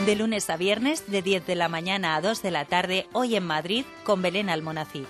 De lunes a viernes, de 10 de la mañana a 2 de la tarde, hoy en Madrid, con Belén Almonacid.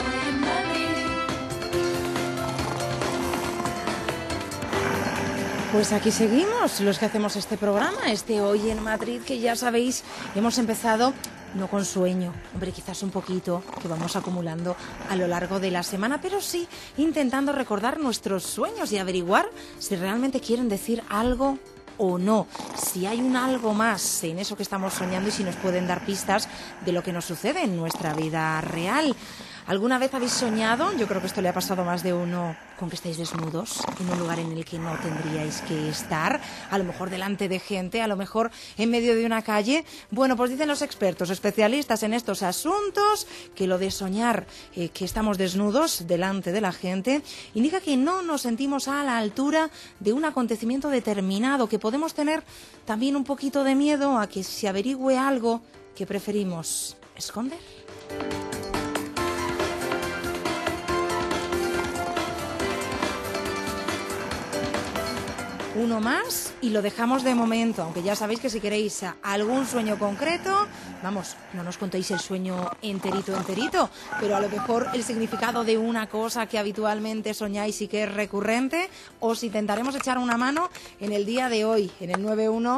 Pues aquí seguimos, los que hacemos este programa, Hoy en Madrid, que ya sabéis, hemos empezado no con sueño, hombre, quizás un poquito que vamos acumulando a lo largo de la semana, pero sí intentando recordar nuestros sueños y averiguar si realmente quieren decir algo o no, si hay un algo más en eso que estamos soñando y si nos pueden dar pistas de lo que nos sucede en nuestra vida real. ¿Alguna vez habéis soñado? Yo creo que esto le ha pasado a más de uno, con que estáis desnudos en un lugar en el que no tendríais que estar, a lo mejor delante de gente, a lo mejor en medio de una calle. Bueno, pues dicen los expertos, especialistas en estos asuntos, que lo de soñar que estamos desnudos delante de la gente indica que no nos sentimos a la altura de un acontecimiento determinado, que podemos tener también un poquito de miedo a que se averigüe algo que preferimos esconder. Uno más y lo dejamos de momento, aunque ya sabéis que si queréis algún sueño concreto, vamos, no nos contéis el sueño enterito, pero a lo mejor el significado de una cosa que habitualmente soñáis y que es recurrente, os intentaremos echar una mano en el día de hoy, en el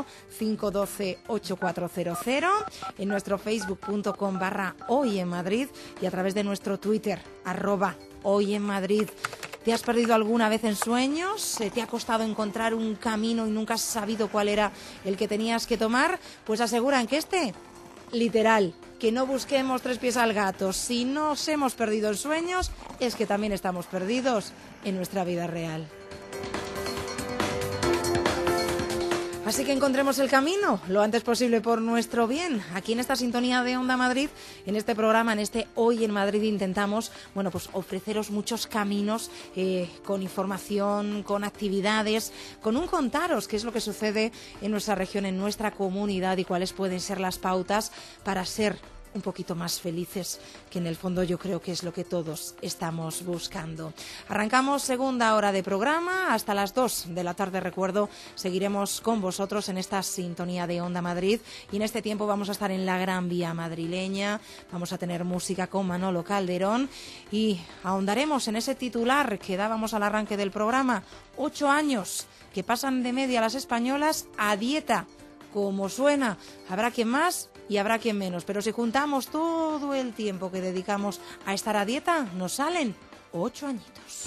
91-512-8400, en nuestro facebook.com/Hoy en Madrid y a través de nuestro Twitter, @Hoy en Madrid. ¿Te has perdido alguna vez en sueños? ¿Te ha costado encontrar un camino y nunca has sabido cuál era el que tenías que tomar? Pues aseguran que literal, que no busquemos tres pies al gato. Si nos hemos perdido en sueños, es que también estamos perdidos en nuestra vida real. Así que encontremos el camino lo antes posible por nuestro bien. Aquí en esta sintonía de Onda Madrid, en este programa, en Hoy en Madrid, intentamos, bueno, pues ofreceros muchos caminos con información, con actividades, con un contaros qué es lo que sucede en nuestra región, en nuestra comunidad y cuáles pueden ser las pautas para ser un poquito más felices, que en el fondo yo creo que es lo que todos estamos buscando. Arrancamos segunda hora de programa, hasta las 2 de la tarde, recuerdo, seguiremos con vosotros en esta sintonía de Onda Madrid y en este tiempo vamos a estar en la Gran Vía madrileña, vamos a tener música con Manolo Calderón y ahondaremos en ese titular que dábamos al arranque del programa, 8 años que pasan de media las españolas a dieta. Como suena, habrá quien más y habrá quien menos, pero si juntamos todo el tiempo que dedicamos a estar a dieta, nos salen 8 añitos.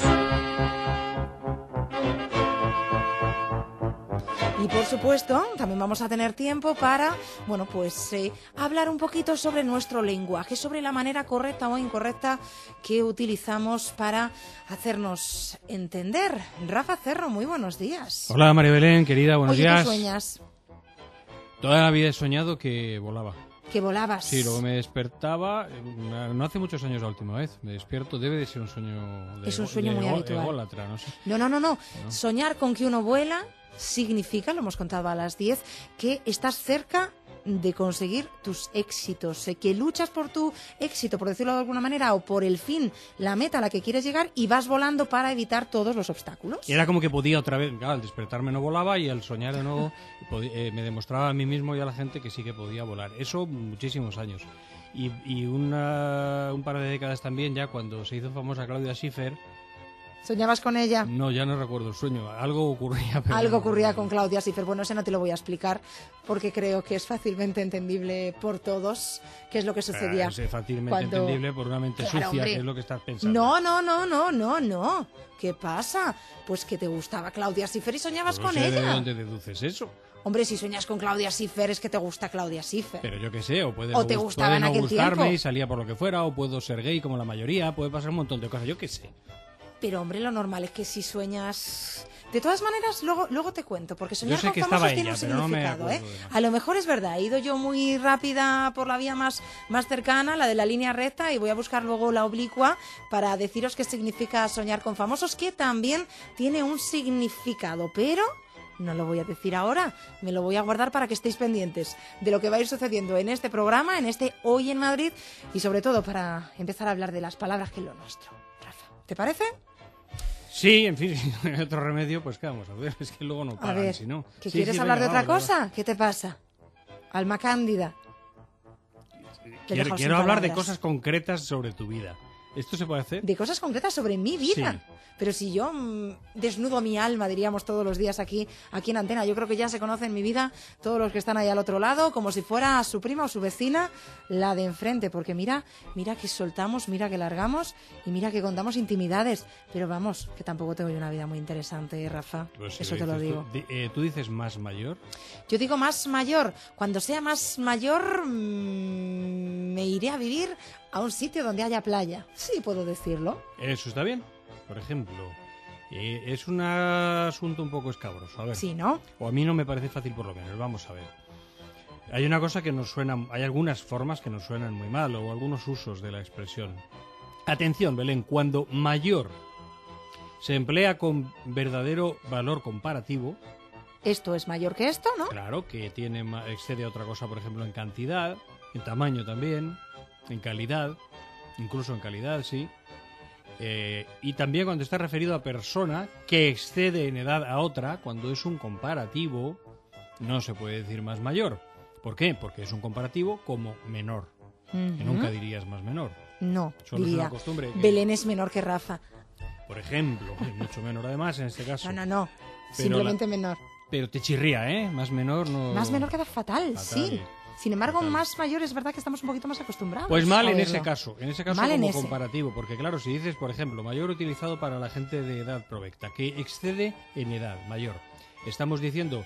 Y por supuesto, también vamos a tener tiempo para, bueno, pues hablar un poquito sobre nuestro lenguaje, sobre la manera correcta o incorrecta que utilizamos para hacernos entender. Rafa Cerro, muy buenos días. Hola María Belén, querida, buenos días. ¿Qué sueñas? Toda la vida he soñado que volaba. ¿Que volabas? Sí, luego me despertaba, no hace muchos años la última vez, me despierto, debe de ser un sueño es un sueño muy habitual. Ególatra, no sé. No. Soñar con que uno vuela significa, lo hemos contado a las 10, que estás cerca de conseguir tus éxitos, que luchas por tu éxito, por decirlo de alguna manera, o por el fin, la meta a la que quieres llegar y vas volando para evitar todos los obstáculos. Era como que podía otra vez, claro, al despertarme no volaba y al soñar de nuevo me demostraba a mí mismo y a la gente que sí que podía volar. Eso muchísimos años. Y un par de décadas también ya cuando se hizo famosa Claudia Schiffer. ¿Soñabas con ella? No, ya no recuerdo el sueño. Algo ocurría. Pero algo ocurría con Claudia Schiffer. Bueno, ese no te lo voy a explicar porque creo que es fácilmente entendible por todos qué es lo que sucedía. Es fácilmente entendible por una mente sucia, hombre, que es lo que estás pensando. No. ¿Qué pasa? Pues que te gustaba Claudia Schiffer y soñabas con ella. ¿De dónde deduces eso? Hombre, si sueñas con Claudia Schiffer es que te gusta Claudia Schiffer. Pero yo qué sé, o puede te gustaba en aquel gustarme tiempo. Y salía por lo que fuera, o puedo ser gay como la mayoría, puede pasar un montón de cosas, yo qué sé. Pero, hombre, lo normal es que si sueñas... De todas maneras, luego te cuento, porque soñar con famosos tiene un significado, ¿eh? A lo mejor es verdad, he ido yo muy rápida por la vía más cercana, la de la línea recta, y voy a buscar luego la oblicua para deciros qué significa soñar con famosos, que también tiene un significado, pero... No lo voy a decir ahora, me lo voy a guardar para que estéis pendientes de lo que va a ir sucediendo en este programa, en Hoy en Madrid, y sobre todo para empezar a hablar de las palabras que es lo nuestro. Rafa, ¿te parece? Sí, en fin, si no hay otro remedio, pues qué vamos a ver, es que luego no pagan, a ver, si no. ¿Quieres hablar de otra cosa? ¿Qué te pasa? Alma cándida. Quiero hablar de cosas concretas sobre tu vida. ¿Esto se puede hacer? De cosas concretas sobre mi vida. Sí. Pero si yo desnudo mi alma, diríamos todos los días aquí en Antena, yo creo que ya se conocen mi vida todos los que están ahí al otro lado, como si fuera su prima o su vecina, la de enfrente, porque mira que soltamos, mira que largamos y mira que contamos intimidades. Pero vamos, que tampoco tengo yo una vida muy interesante, Rafa. Pues si eso te lo digo. ¿Tú dices más mayor? Yo digo más mayor. Cuando sea más mayor, me iré a vivir a un sitio donde haya playa. Sí, puedo decirlo. Eso está bien. Por ejemplo, es un asunto un poco escabroso. A ver. Sí, ¿no? O a mí no me parece fácil por lo menos. Vamos a ver. Hay una cosa que nos suena... Hay algunas formas que nos suenan muy mal o algunos usos de la expresión. Atención, Belén. Cuando mayor se emplea con verdadero valor comparativo... Esto es mayor que esto, ¿no? Claro, que excede a otra cosa, por ejemplo, en cantidad, en tamaño también, en calidad, incluso en calidad, sí. Y también cuando está referido a persona que excede en edad a otra, cuando es un comparativo, no se puede decir más mayor. ¿Por qué? Porque es un comparativo como menor. Que nunca dirías más menor. No, Solo diría, es una costumbre que, Belén es menor que Rafa. por ejemplo, es mucho menor además en este caso. No, simplemente menor. Pero te chirría, ¿eh? Más menor no... Más menor queda fatal, sí. Sin embargo, Fatal. más mayor es verdad que estamos un poquito más acostumbrados. Pues mal a en verlo. ese caso Mal en como ese. comparativo, porque claro, si dices, por ejemplo, mayor utilizado para la gente de edad provecta, que excede en edad, mayor. Estamos diciendo,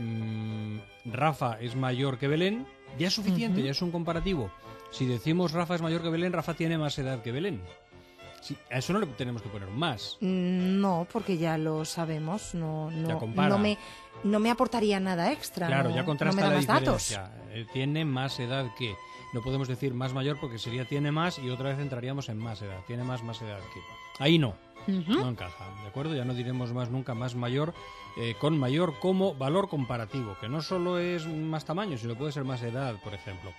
Rafa es mayor que Belén, ya es suficiente, ya es un comparativo. Si decimos Rafa es mayor que Belén, Rafa tiene más edad que Belén. Sí, a eso no le tenemos que poner un más. No, porque ya lo sabemos. Ya compara. No me aportaría nada extra. Claro, no, ya contrasta no me da la más datos. diferencia. Tiene más edad que... No podemos decir más mayor porque sería tiene más y otra vez entraríamos en más edad. Tiene más edad que... Ahí no. No encaja, ¿de acuerdo? Ya no diremos más nunca más mayor, con mayor como valor comparativo, que no solo es más tamaño, sino puede ser más edad, por ejemplo.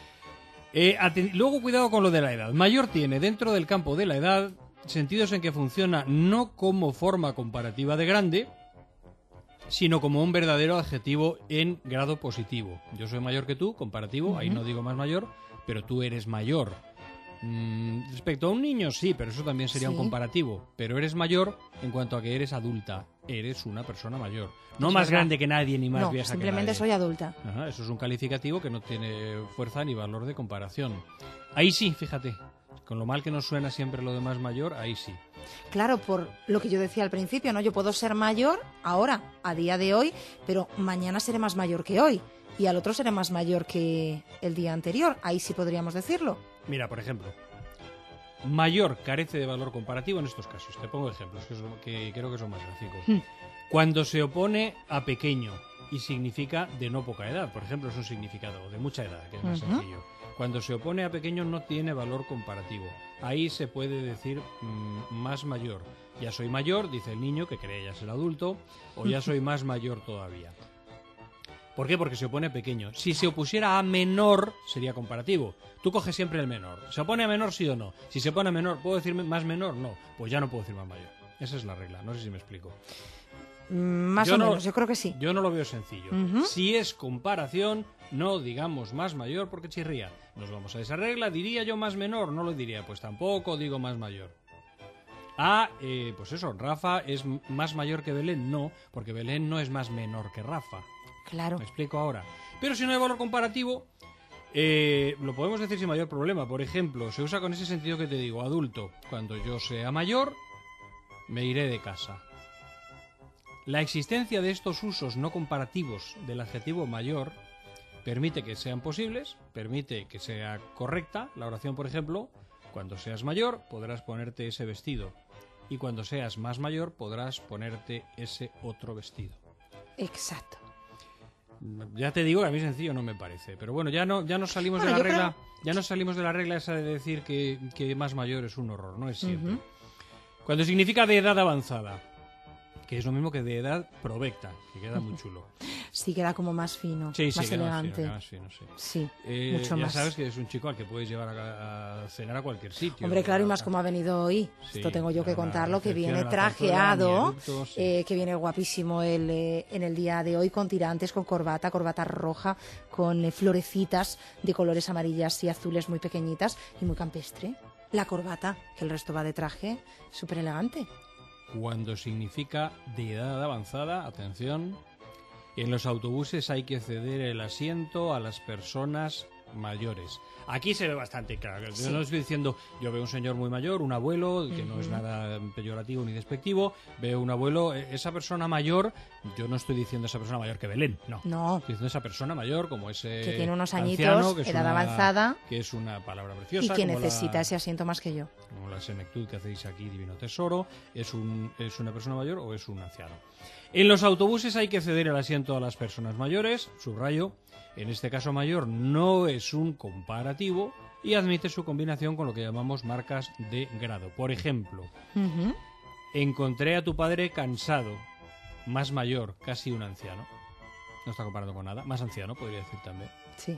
Luego cuidado con lo de la edad. Mayor tiene dentro del campo de la edad sentidos en que funciona no como forma comparativa de grande, sino como un verdadero adjetivo en grado positivo. Yo soy mayor que tú, comparativo, ahí no digo más mayor, pero tú eres mayor. Respecto a un niño, sí, pero eso también sería un comparativo. Pero eres mayor en cuanto a que eres adulta. Eres una persona mayor. No Es más verdad. grande que nadie ni más No, vieja que nadie. simplemente soy adulta. Ajá, eso es un calificativo que no tiene fuerza ni valor de comparación. Ahí sí, fíjate. Con lo mal que nos suena siempre lo de más mayor, ahí sí. Claro, por lo que yo decía al principio, ¿no? Yo puedo ser mayor ahora, a día de hoy, pero mañana seré más mayor que hoy. Y al otro seré más mayor que el día anterior. Ahí sí podríamos decirlo. Mira, por ejemplo, mayor carece de valor comparativo en estos casos. Te pongo ejemplos que creo que son más gráficos. Cuando se opone a pequeño y significa de no poca edad, por ejemplo, es un significado, o de mucha edad, que es más sencillo. Cuando se opone a pequeño no tiene valor comparativo. Ahí se puede decir más mayor. Ya soy mayor, dice el niño, que cree ya ser adulto, o ya soy más mayor todavía. ¿Por qué? Porque se opone a pequeño. Si se opusiera a menor, sería comparativo. Tú coges siempre el menor. ¿Se opone a menor, sí o no? Si se opone a menor, ¿puedo decir más menor? No. Pues ya no puedo decir más mayor. Esa es la regla. No sé si me explico. Más o menos, yo creo que sí. Yo no lo veo sencillo. Si es comparación, no digamos más mayor porque chirría. Nos vamos a esa regla. ¿Diría yo más menor? No lo diría. Pues tampoco digo más mayor. Pues eso, Rafa es más mayor que Belén. No, porque Belén no es más menor que Rafa. Claro. Me explico ahora. Pero si no hay valor comparativo, lo podemos decir sin mayor problema. Por ejemplo, se usa con ese sentido que te digo, adulto. Cuando yo sea mayor, me iré de casa. La existencia de estos usos no comparativos del adjetivo mayor permite que sean posibles, permite que sea correcta la oración, por ejemplo, cuando seas mayor podrás ponerte ese vestido y cuando seas más mayor podrás ponerte ese otro vestido. Exacto. Ya te digo que a mí sencillo no me parece, pero bueno, ya no salimos de la regla, ya no salimos de la regla esa de decir que más mayor es un horror, no es cierto. Cuando significa de edad avanzada, que es lo mismo que de edad provecta, que queda muy chulo. Sí, queda como más fino, Sí, más queda elegante. más fino, sí. Sí, mucho ya más. sabes que es un chico al que puedes llevar a cenar a cualquier sitio. Hombre, claro, y más como ha venido hoy. Sí, Esto tengo yo que a la contarlo, que recepción, viene a la zarzuela, trajeado, Nieduto, sí. que viene guapísimo en el día de hoy, con tirantes, con corbata roja, con florecitas de colores amarillas y azules muy pequeñitas y muy campestre. La corbata, que el resto va de traje, súper elegante. Cuando significa de edad avanzada, atención, en los autobuses hay que ceder el asiento a las personas mayores. Aquí se ve bastante claro. Yo no estoy diciendo, yo veo un señor muy mayor, un abuelo, que no es nada peyorativo ni despectivo, veo un abuelo, esa persona mayor, yo no estoy diciendo esa persona mayor que Belén, no. No. Estoy diciendo esa persona mayor como ese Que tiene unos añitos, anciano, que es edad una- avanzada. que es una palabra Y preciosa. que como necesita la- ese asiento más que yo. como la senectud que hacéis aquí, Divino Tesoro, es una persona mayor o es un anciano. En los autobuses hay que ceder el asiento a las personas mayores, subrayo, en este caso mayor no es un comparativo y admite su combinación con lo que llamamos marcas de grado. Por ejemplo, Ujú. encontré a tu padre cansado, más mayor, casi un anciano. No está comparando con nada, más anciano podría decir también. Sí.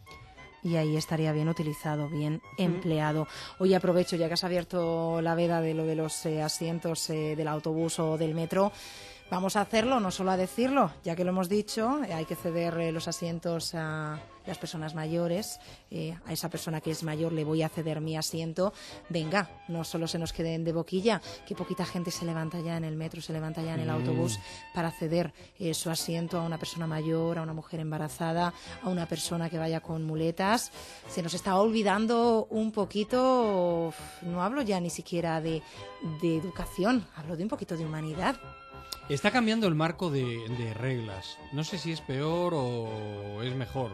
Y ahí estaría bien utilizado, bien empleado. Hoy aprovecho, ya que has abierto la veda de lo de los asientos del autobús o del metro, vamos a hacerlo, no solo a decirlo, ya que lo hemos dicho, hay que ceder los asientos a las personas mayores, a esa persona que es mayor le voy a ceder mi asiento. Venga, no solo se nos queden de boquilla, que poquita gente se levanta ya en el metro, se levanta ya en el autobús para ceder su asiento a una persona mayor, a una mujer embarazada, a una persona que vaya con muletas. Se nos está olvidando un poquito, no hablo ya ni siquiera de educación, hablo de un poquito de humanidad. Está cambiando el marco de reglas. No sé si es peor o es mejor.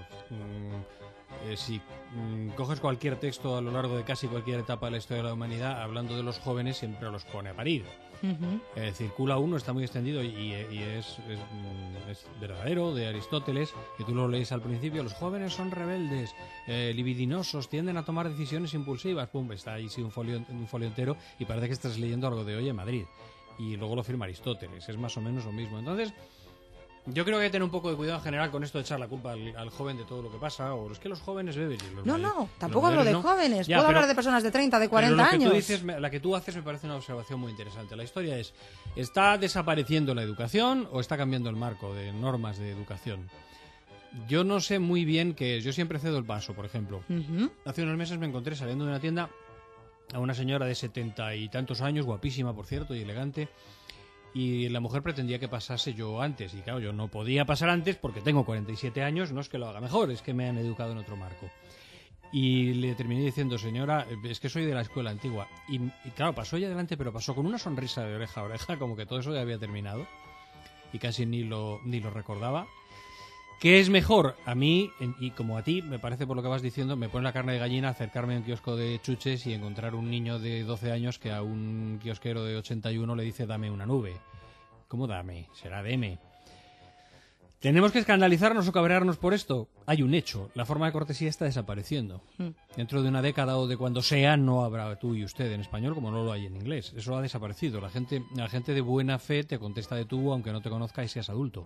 Si coges cualquier texto a lo largo de casi cualquier etapa de la historia de la humanidad, hablando de los jóvenes, siempre los pone a parir. Circula uno, está muy extendido y es verdadero, de Aristóteles, que tú lo lees al principio. Los jóvenes son rebeldes, libidinosos, tienden a tomar decisiones impulsivas. Pum, está ahí sí un folio entero y parece que estás leyendo algo de hoy en Madrid. Y luego lo firma Aristóteles, es más o menos lo mismo. Entonces, yo creo que hay que tener un poco de cuidado en general con esto de echar la culpa al joven de todo lo que pasa, o es que los jóvenes beben y los No, tampoco hablo de jóvenes, Ya, puedo pero- hablar de personas de 30, de 40 pero lo que años. tú dices, la que tú haces me parece una observación muy interesante. La historia es, ¿está desapareciendo la educación o está cambiando el marco de normas de educación? Yo no sé muy bien qué es. Yo siempre cedo el paso, por ejemplo. Hace unos meses me encontré saliendo de una tienda a una señora de 70 y tantos años, guapísima, por cierto, y elegante, y la mujer pretendía que pasase yo antes. Y claro, yo no podía pasar antes porque tengo 47 años, no es que lo haga mejor, es que me han educado en otro marco. Y le terminé diciendo, señora, es que soy de la escuela antigua. Y claro, pasó ella adelante, pero pasó con una sonrisa de oreja a oreja, como que todo eso ya había terminado. Y casi ni lo recordaba. ¿Qué es mejor? A mí, y como a ti, me parece por lo que vas diciendo, me pone la carne de gallina acercarme a un kiosco de chuches y encontrar un niño de 12 años que a un kiosquero de 81 le dice dame una nube. ¿Cómo dame? Será deme. ¿Tenemos que escandalizarnos o cabrearnos por esto? Hay un hecho. La forma de cortesía está desapareciendo. Dentro de una década o de cuando sea, no habrá tú y usted en español como no lo hay en inglés. Eso ha desaparecido. La gente de buena fe te contesta de tú aunque no te conozca y seas adulto.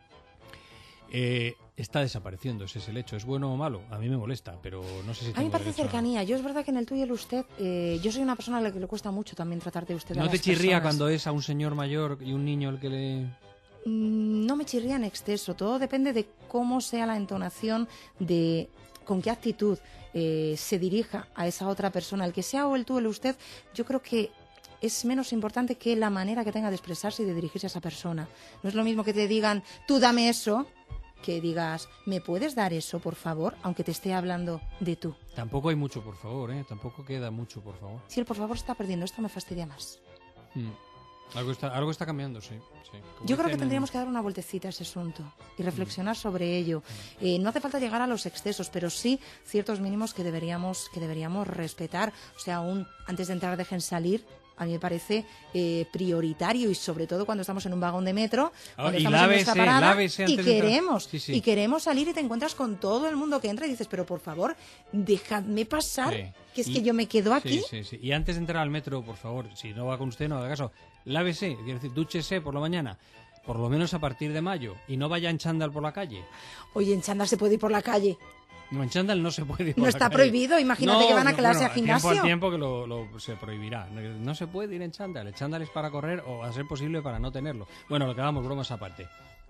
Está desapareciendo, ese es el hecho. ¿Es bueno o malo? A mí me molesta, pero no sé si A mí tengo me parece derecho a- cercanía. Yo es verdad que en el tú y el usted, yo soy una persona a la que le cuesta mucho también tratar de usted a ¿No las te chirría personas. cuando es a un señor mayor y un niño el que le...? No me chirría en exceso. Todo depende de cómo sea la entonación, de con qué actitud se dirija a esa otra persona. El que sea o el tú o el usted, yo creo que es menos importante que la manera que tenga de expresarse y de dirigirse a esa persona. No es lo mismo que te digan, tú dame eso, que digas, ¿me puedes dar eso, por favor? Aunque te esté hablando de tú. Tampoco hay mucho, por favor, ¿eh? Tampoco queda mucho, por favor. Si el por favor se está perdiendo, esto me fastidia más. Algo está cambiando, sí. Como Yo creo que dicen tendríamos que dar una vueltecita a ese asunto y reflexionar sobre ello. No hace falta llegar a los excesos, pero sí ciertos mínimos que deberíamos respetar. O sea, aún antes de entrar dejen salir. A mí me parece prioritario y sobre todo cuando estamos en un vagón de metro, cuando y estamos en nuestra parada lávese y antes de entrar. queremos Sí. y queremos salir y te encuentras con todo el mundo que entra y dices, pero por favor, dejadme pasar, Sí. que es Y- que yo me quedo aquí. Sí. Y antes de entrar al metro, por favor, si no va con usted, no haga caso. Lávese, quiere decir, dúchese por la mañana. por lo menos a partir de mayo, y no vaya en chándal por la calle. Oye, en chándal se puede ir por la calle. No, en chándal no se puede ir por No la está calle. prohibido, imagínate que van a clase a gimnasio. Al tiempo que se prohibirá. No se puede ir en chándal. El chándal es para correr o a ser posible para no tenerlo. Bueno, lo que hagamos, bromas aparte.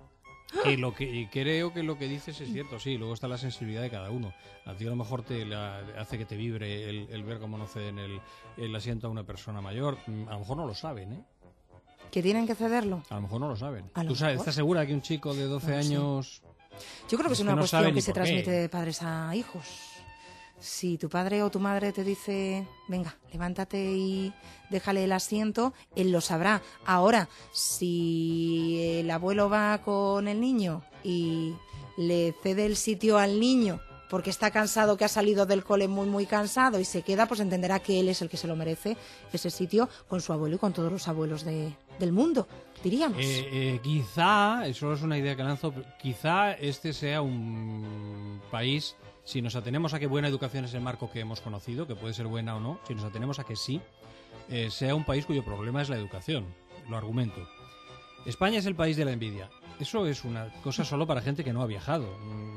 Y creo que lo que dices es cierto, sí. Luego está la sensibilidad de cada uno. A ti a lo mejor hace que te vibre el ver cómo no ceden el asiento a una persona mayor. A lo mejor no lo saben, ¿eh? ¿Que tienen que cederlo? A lo mejor no lo saben. ¿A lo ¿Tú sabes, mejor? estás segura que un chico de 12 años... Yo creo que es una no cuestión saben que ni se por qué. transmite de padres a hijos. Si tu padre o tu madre te dice, venga, levántate y déjale el asiento, él lo sabrá. Ahora, si el abuelo va con el niño y le cede el sitio al niño porque está cansado, que ha salido del cole muy, muy cansado y se queda, pues entenderá que él es el que se lo merece, ese sitio, con su abuelo y con todos los abuelos del mundo, diríamos. Quizá, eso es una idea que lanzo, quizá este sea un país, si nos atenemos a que buena educación es el marco que hemos conocido, que puede ser buena o no, si nos atenemos a que sí, sea un país cuyo problema es la educación. Lo argumento. España es el país de la envidia. Eso es una cosa solo para gente que no ha viajado.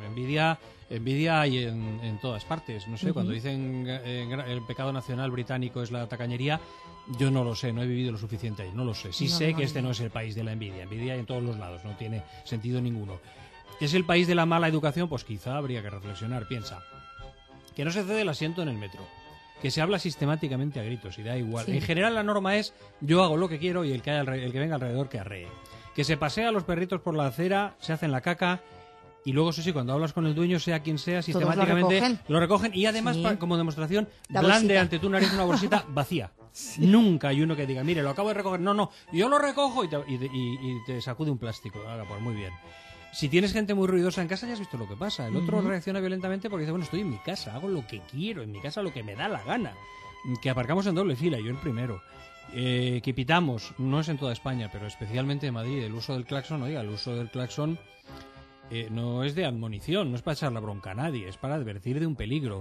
Envidia hay en todas partes. No sé, cuando dicen el pecado nacional británico es la tacañería, yo no lo sé, no he vivido lo suficiente ahí, no lo sé. Sí sé que este no es el país de la envidia. Envidia hay en todos los lados, no tiene sentido ninguno. ¿Que es el país de la mala educación? Pues quizá habría que reflexionar. Piensa, que no se cede el asiento en el metro, que se habla sistemáticamente a gritos y da igual. Sí. En general la norma es yo hago lo que quiero y el que venga alrededor que arree. Que se pasea a los perritos por la acera, se hacen la caca y luego, eso sí, cuando hablas con el dueño, sea quien sea, sistemáticamente lo recogen y además, Sí. como demostración, La blande bolsita. ante tu nariz una bolsita vacía. Nunca hay uno que diga, mire, lo acabo de recoger. No, yo lo recojo y te sacude un plástico. Haga, pues muy bien. Si tienes gente muy ruidosa en casa, ya has visto lo que pasa. El otro reacciona violentamente porque dice, bueno, estoy en mi casa, hago lo que quiero, en mi casa lo que me da la gana. Que aparcamos en doble fila, yo el primero. Que pitamos, no es en toda España, pero especialmente en Madrid, el uso del claxon, oiga, el uso del claxon no es de admonición, no es para echar la bronca a nadie, es para advertir de un peligro.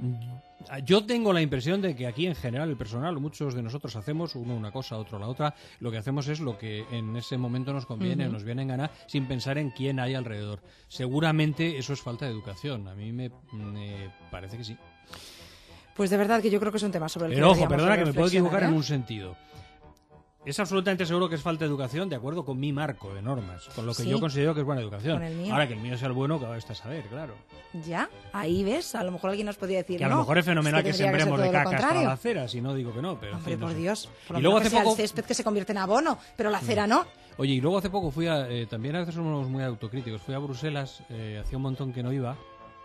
Yo tengo la impresión de que aquí en general el personal, muchos de nosotros hacemos uno una cosa, otro la otra, lo que hacemos es lo que en ese momento nos conviene, nos viene en gana, sin pensar en quién hay alrededor. Seguramente eso es falta de educación, a mí me parece que sí. Pues de verdad que yo creo que es un tema sobre el que Pero ojo, deberíamos perdona que me puedo equivocar reflexionar, en un sentido. Es absolutamente seguro que es falta de educación de acuerdo con mi marco de normas, con lo que Sí. yo considero que es buena educación. Con el mío. Ahora que el mío sea el bueno, que está a saber, claro. Ya, ahí ves, a lo mejor alguien nos podía decir Que a lo mejor es fenomenal que tendría ser sembremos de todo lo caca hasta contrario. la acera, si no digo que no. Pero en Hombre, fin, no por sé. Dios, por lo Y luego menos hace que sea poco, el césped que se convierte en abono, pero la acera no. oye, y luego hace poco fui también a veces somos muy autocríticos, fui a Bruselas, hacía un montón que no iba,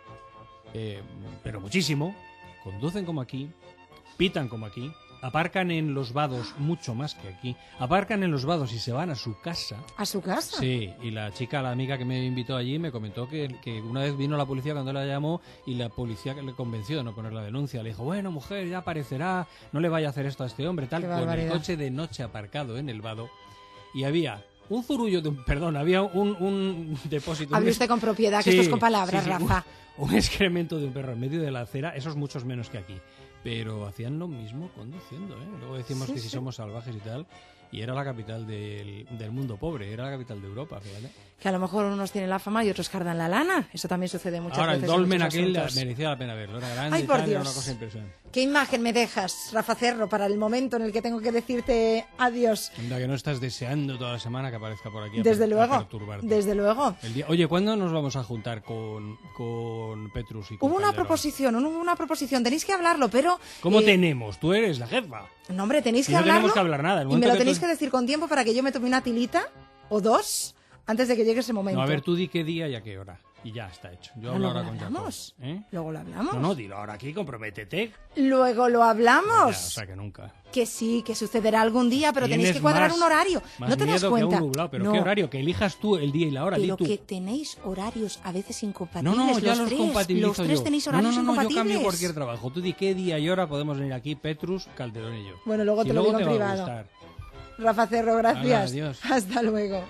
pero muchísimo, conducen como aquí, pitan como aquí, aparcan en los vados mucho más que aquí, aparcan en los vados y se van a su casa. ¿A su casa? Sí, y la chica, la amiga que me invitó allí, me comentó que una vez vino la policía cuando la llamó y la policía le convenció de no poner la denuncia. Le dijo, bueno, mujer, ya aparecerá, no le vaya a hacer esto a este hombre, tal, Qué con el barbaridad. coche de noche aparcado en el vado. Y había un zurullo, había un depósito. Hable usted con propiedad, que esto es con palabras, sí, Rafa. Un excremento de un perro en medio de la acera, eso es muchos menos que aquí. Pero hacían lo mismo conduciendo, ¿eh? Luego decimos Sí, que si sí. somos salvajes y tal, y era la capital del mundo pobre, era la capital de Europa, fíjate. Que a lo mejor unos tienen la fama y otros cardan la lana. Eso también sucede muchas Ahora, el veces en dolmen muchos aquel asuntos. merecía la pena verlo, era grande Ay, y por tal, era Dios. una cosa impresionante. ¿Qué imagen me dejas, Rafa Cerro, para el momento en el que tengo que decirte adiós? Anda, que no estás deseando toda la semana que aparezca por aquí Desde a luego, perturbarte. desde luego. Oye, ¿cuándo nos vamos a juntar con Petrus y con Hubo una Calderón? proposición, tenéis que hablarlo, pero... ¿Cómo tenemos? Tú eres la jefa. No, hombre, tenéis Y que no hablarlo. tenemos que hablar nada. El Y me momento lo que tenéis tú- que decir con tiempo para que yo me tome una tilita o dos antes de que llegue ese momento. No, a ver, tú di qué día y a qué hora. Y ya está hecho. Yo hablo luego ahora lo con hablamos. Jacob. ¿Eh? Luego lo hablamos. No, dilo ahora aquí, comprométete. Luego lo Ya, hablamos. o sea que nunca. Que sí, que sucederá algún día, pero tenéis Tienes que cuadrar más- un horario. Más ¿No te das miedo cuenta? Que un nublado. ¿Pero No, qué horario? Que elijas tú el día y la hora. pero di tú. que tenéis horarios a veces incompatibles. No, ya los tres. compatibilizo Los tres yo. tenéis horarios no, yo incompatibles. cambio cualquier trabajo. Tú di qué día y hora podemos venir aquí, Petrus, Calderón y yo. Bueno, luego Si te lo luego digo en te va a privado. gustar. Rafa Cerro, gracias. Hala, adiós. Hasta luego.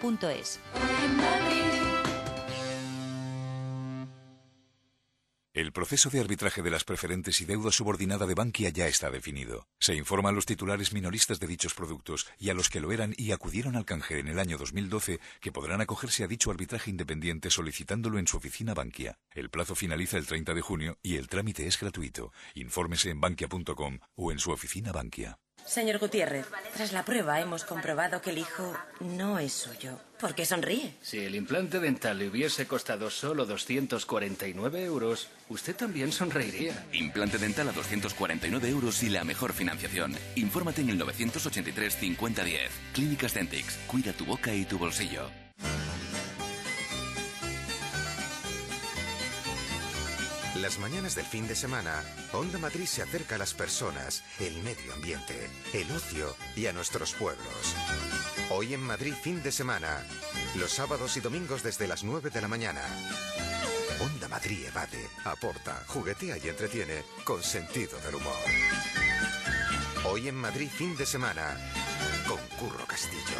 hoy@ondamadrid.es. El El proceso de arbitraje de las preferentes y deuda subordinada de Bankia ya está definido. Se informa a los titulares minoristas de dichos productos y a los que lo eran y acudieron al canje en el año 2012 que podrán acogerse a dicho arbitraje independiente solicitándolo en su oficina Bankia. El plazo finaliza el 30 de junio y el trámite es gratuito. Infórmese en bankia.com o en su oficina Bankia. Señor Gutiérrez, tras la prueba hemos comprobado que el hijo no es suyo. ¿Por qué sonríe? Si el implante dental le hubiese costado solo 249 euros, usted también sonreiría. Implante dental a 249 euros y la mejor financiación. Infórmate en el 983 50 10. Clínicas Dentix. Cuida tu boca y tu bolsillo. Las mañanas del fin de semana, Onda Madrid se acerca a las personas, el medio ambiente, el ocio y a nuestros pueblos. Hoy en Madrid fin de semana, los sábados y domingos desde las 9 de la mañana. Onda Madrid evade, aporta, juguetea y entretiene con sentido del humor. Hoy en Madrid fin de semana, con Curro Castillo.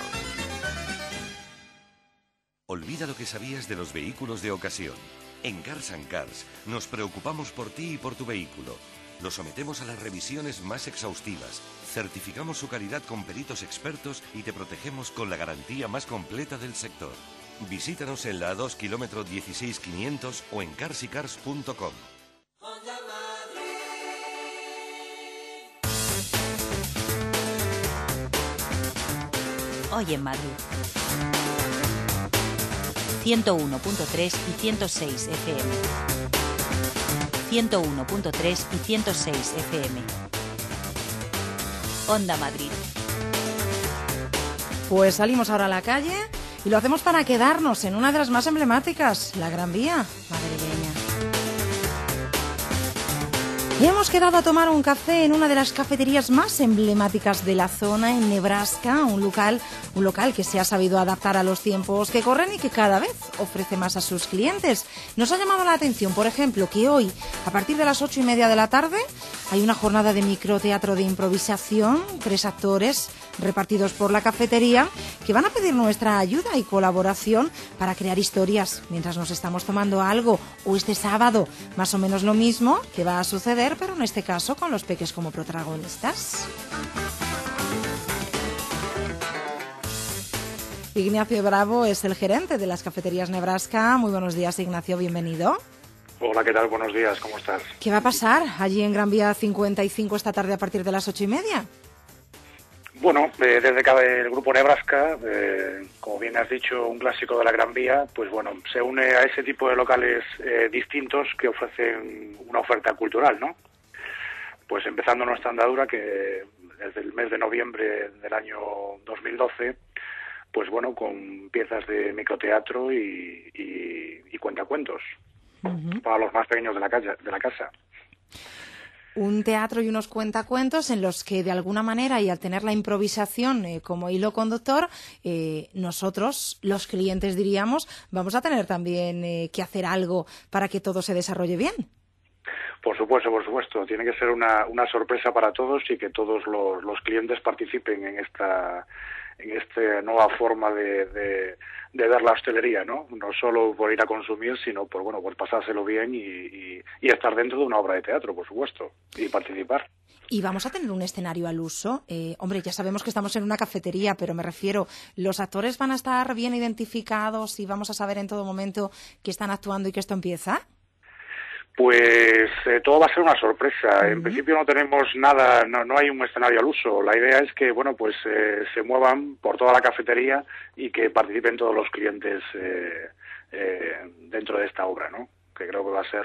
Olvida lo que sabías de los vehículos de ocasión. En Cars and Cars nos preocupamos por ti y por tu vehículo. Lo sometemos a las revisiones más exhaustivas, certificamos su calidad con peritos expertos y te protegemos con la garantía más completa del sector. Visítanos en la A2 kilómetro 16500 o en carsycars.com. Hoy en Madrid. 101.3 y 106 FM. 101.3 y 106 FM. Onda Madrid. Pues salimos ahora a la calle y lo hacemos para quedarnos en una de las más emblemáticas, la Gran Vía madrileña. Y hemos quedado a tomar un café en una de las cafeterías más emblemáticas de la zona, en Nebraska, un local que se ha sabido adaptar a los tiempos que corren y que cada vez ofrece más a sus clientes. Nos ha llamado la atención, por ejemplo, que hoy, a partir de las 8:30 de la tarde, hay una jornada de microteatro de improvisación, 3 actores repartidos por la cafetería que van a pedir nuestra ayuda y colaboración para crear historias mientras nos estamos tomando algo, o este sábado, más o menos lo mismo que va a suceder, pero en este caso con los peques como protagonistas. Ignacio Bravo es el gerente de las cafeterías Nebraska. Muy buenos días, Ignacio, bienvenido. Hola, ¿qué tal? Buenos días, ¿cómo estás? ¿Qué va a pasar allí en Gran Vía 55 esta tarde a partir de las 8:30? Bueno, desde que el grupo Nebraska, como bien has dicho, un clásico de la Gran Vía, pues bueno, se une a ese tipo de locales distintos que ofrecen una oferta cultural, ¿no? Pues empezando nuestra andadura, que desde el mes de noviembre del año 2012, pues bueno, con piezas de microteatro y cuentacuentos para los más pequeños de la casa. Un teatro y unos cuentacuentos en los que de alguna manera, y al tener la improvisación como hilo conductor, nosotros, los clientes diríamos, vamos a tener también que hacer algo para que todo se desarrolle bien. Por supuesto. Tiene que ser una sorpresa para todos y que todos los clientes participen en esta nueva forma de ver la hostelería, ¿no? No solo por ir a consumir, sino por pasárselo bien y estar dentro de una obra de teatro, por supuesto, y participar. Y vamos a tener un escenario al uso. Hombre, ya sabemos que estamos en una cafetería, pero me refiero, ¿los actores van a estar bien identificados y vamos a saber en todo momento que están actuando y que esto empieza? Pues todo va a ser una sorpresa. En principio no tenemos nada, no hay un escenario al uso. La idea es que, se muevan por toda la cafetería y que participen todos los clientes dentro de esta obra, ¿no? Que creo que va a ser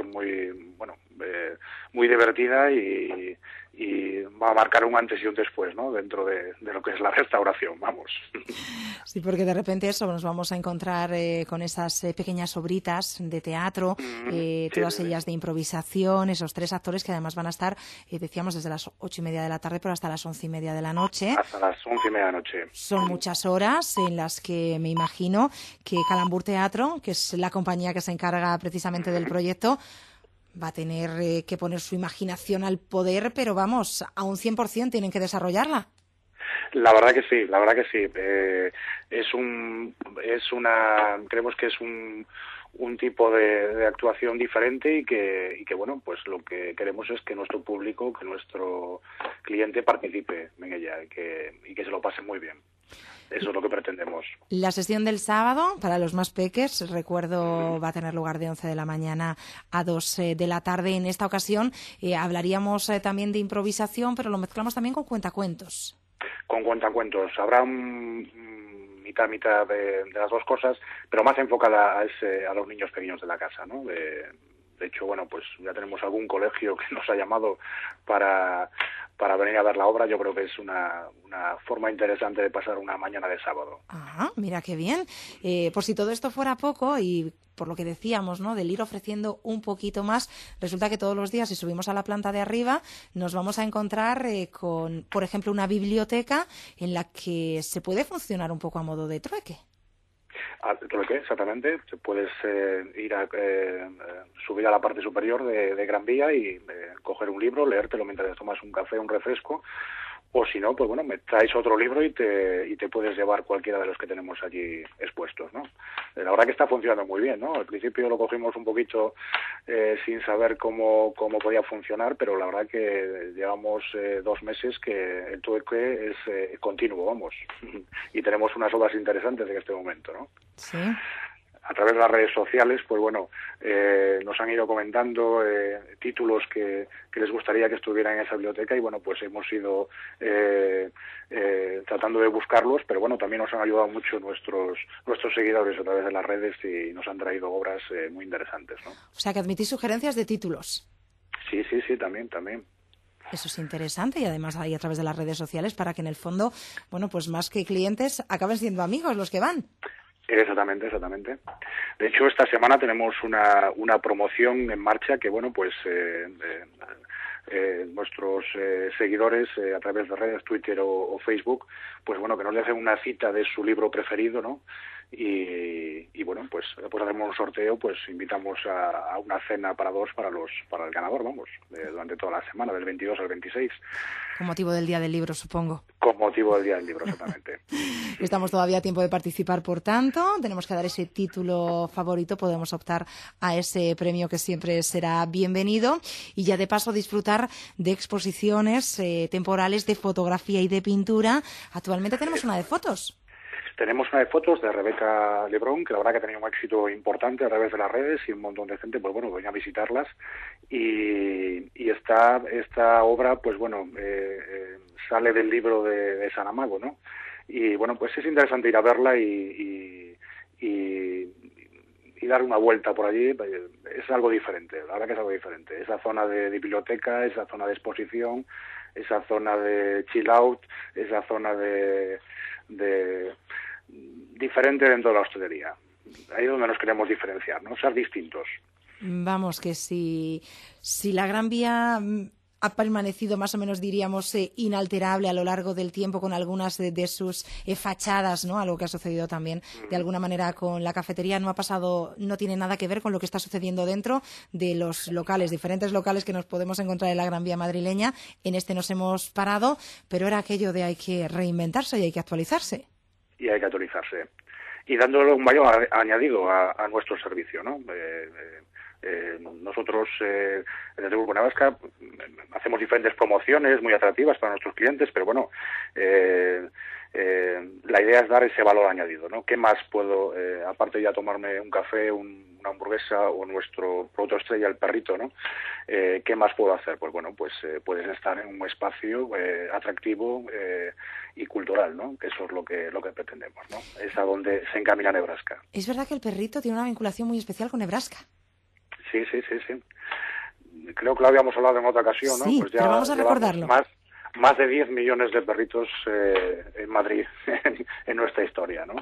muy divertida y va a marcar un antes y un después, ¿no? Dentro de lo que es la restauración, vamos. Sí, porque de repente nos vamos a encontrar con esas pequeñas obritas de teatro, todas ellas de improvisación, esos 3 actores que además van a estar, decíamos, desde las 8:30 de la tarde, pero hasta las 11:30 de la noche. Hasta las 11:30 de la noche. Son muchas horas en las que me imagino que Calambur Teatro, que es la compañía que se encarga precisamente del proyecto, va a tener que poner su imaginación al poder, pero vamos, a un 100% tienen que desarrollarla. La verdad que sí. Creemos que es un tipo de actuación diferente y que bueno, pues lo que queremos es que nuestro público, que nuestro cliente participe en ella y que se lo pase muy bien. Eso es lo que pretendemos. La sesión del sábado, para los más peques, recuerdo, va a tener lugar de 11 de la mañana a 2 de la tarde. En esta ocasión hablaríamos también de improvisación, pero lo mezclamos también con cuentacuentos. Con cuentacuentos. Habrá mitad de las dos cosas, pero más enfocada a los niños pequeños de la casa, ¿no? De hecho, bueno, pues ya tenemos algún colegio que nos ha llamado para venir a ver la obra. Yo creo que es una forma interesante de pasar una mañana de sábado. Ah, mira qué bien. Por si todo esto fuera poco y por lo que decíamos, ¿no?, del ir ofreciendo un poquito más, resulta que todos los días, si subimos a la planta de arriba, nos vamos a encontrar con, por ejemplo, una biblioteca en la que se puede funcionar un poco a modo de trueque. Trueque, exactamente. Puedes subir a la parte superior de Gran Vía y coger un libro, leértelo mientras tomas un café, un refresco, o si no, pues bueno, me traes otro libro y te puedes llevar cualquiera de los que tenemos allí expuestos, ¿no? La verdad que está funcionando muy bien, ¿no? Al principio lo cogimos un poquito sin saber cómo podía funcionar, pero la verdad que llevamos 2 meses que el trueque es continuo, vamos, y tenemos unas obras interesantes en este momento, ¿no? Sí. A través de las redes sociales, pues bueno, nos han ido comentando títulos que les gustaría que estuvieran en esa biblioteca y bueno, pues hemos ido tratando de buscarlos, pero bueno, también nos han ayudado mucho nuestros seguidores a través de las redes y nos han traído obras muy interesantes, ¿no? O sea, que admitís sugerencias de títulos. Sí, también. Eso es interesante y además ahí a través de las redes sociales para que en el fondo, bueno, pues más que clientes acaben siendo amigos los que van. Exactamente. De hecho, esta semana tenemos una promoción en marcha que, bueno, pues nuestros seguidores a través de redes, Twitter o Facebook, pues bueno, que nos dejen una cita de su libro preferido, ¿no? Y bueno, pues después haremos un sorteo, pues invitamos a una cena para 2 para el ganador, vamos, durante toda la semana, del 22 al 26. Con motivo del Día del Libro, supongo. Con motivo del Día del Libro, exactamente. Estamos todavía a tiempo de participar, por tanto, tenemos que dar ese título favorito, podemos optar a ese premio que siempre será bienvenido y ya de paso disfrutar de exposiciones temporales de fotografía y de pintura. Actualmente tenemos una de fotos. Tenemos una de fotos de Rebeca Lebrón, que la verdad que ha tenido un éxito importante a través de las redes y un montón de gente, pues bueno, venía a visitarlas y esta obra, pues bueno, sale del libro de Saramago, ¿no? Y bueno, pues es interesante ir a verla y dar una vuelta por allí. Es algo diferente, la verdad que es algo diferente. Esa zona de biblioteca, esa zona de exposición, esa zona de chill out, esa zona de diferente dentro de la hostelería. Ahí es donde nos queremos diferenciar, ¿no? Ser distintos. Vamos, que si la Gran Vía ha permanecido más o menos, diríamos, inalterable a lo largo del tiempo con algunas de sus fachadas, ¿no? Algo que ha sucedido también de alguna manera con la cafetería, no tiene nada que ver con lo que está sucediendo dentro de los locales, diferentes locales que nos podemos encontrar en la Gran Vía madrileña. En este nos hemos parado, pero era aquello de hay que reinventarse y hay que actualizarse. Y hay que actualizarse. Y dándole un valor añadido a nuestro servicio, ¿no? Nosotros desde el Grupo Nebrasca hacemos diferentes promociones muy atractivas para nuestros clientes, pero bueno, la idea es dar ese valor añadido, ¿no? ¿Qué más puedo, aparte de ya tomarme un café, una hamburguesa o nuestro producto estrella, el perrito, ¿no? ¿Qué más puedo hacer? Pues bueno, pues puedes estar en un espacio atractivo y cultural, ¿no? Que eso es lo que pretendemos, ¿no? Es a donde se encamina Nebrasca. Es verdad que el perrito tiene una vinculación muy especial con Nebrasca. Sí. Creo que lo habíamos hablado en otra ocasión, ¿no? Sí, Pues ya pero vamos a recordarlo. Más de 10 millones de perritos en Madrid en nuestra historia, ¿no?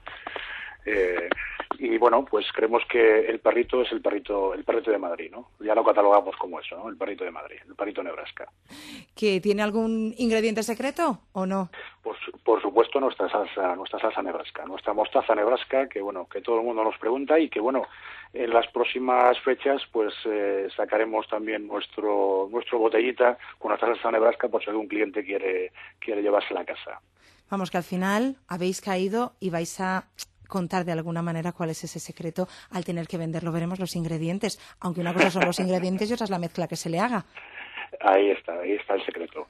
Y bueno, pues creemos que el perrito es el perrito de Madrid, ¿no? Ya lo catalogamos como eso, ¿no? El perrito de Madrid, el perrito Nebrasca. ¿Que tiene algún ingrediente secreto o no? Pues por supuesto nuestra salsa Nebrasca, nuestra mostaza Nebrasca, que bueno, que todo el mundo nos pregunta y que bueno, en las próximas fechas pues sacaremos también nuestro botellita con nuestra salsa Nebrasca por si algún cliente quiere llevársela a casa. Vamos, que al final habéis caído y vais a contar de alguna manera cuál es ese secreto al tener que venderlo. Veremos los ingredientes, aunque una cosa son los ingredientes y otra es la mezcla que se le haga. Ahí está el secreto.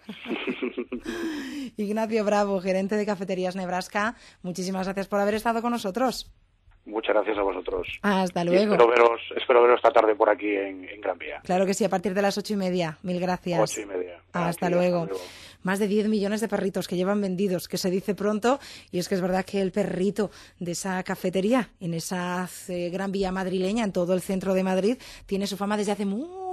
Ignacio Bravo, gerente de Cafeterías Nebraska, muchísimas gracias por haber estado con nosotros. Muchas gracias a vosotros. Hasta luego. Espero veros esta tarde por aquí en Gran Vía. Claro que sí, a partir de las 8:30. Mil gracias. 8:30. Hasta luego. Más de 10 millones de perritos que llevan vendidos, que se dice pronto, y es que es verdad que el perrito de esa cafetería, en esa Gran Vía madrileña, en todo el centro de Madrid, tiene su fama desde hace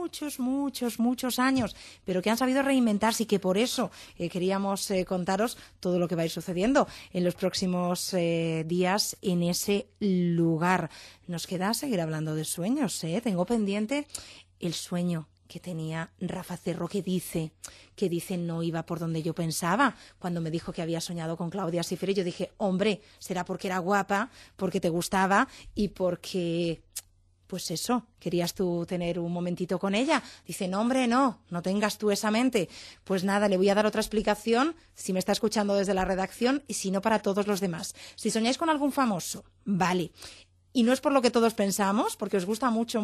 muchos años, pero que han sabido reinventarse y que por eso queríamos contaros todo lo que va a ir sucediendo en los próximos días en ese lugar. Nos queda seguir hablando de sueños, ¿eh? Tengo pendiente el sueño que tenía Rafa Cerro, que dice no iba por donde yo pensaba. Cuando me dijo que había soñado con Claudia Schiffer, yo dije, hombre, será porque era guapa, porque te gustaba y porque, pues eso, querías tú tener un momentito con ella. Dice, no, hombre, no tengas tú esa mente. Pues nada, le voy a dar otra explicación, si me está escuchando desde la redacción y si no para todos los demás. Si soñáis con algún famoso, vale, y no es por lo que todos pensamos, porque os gusta mucho,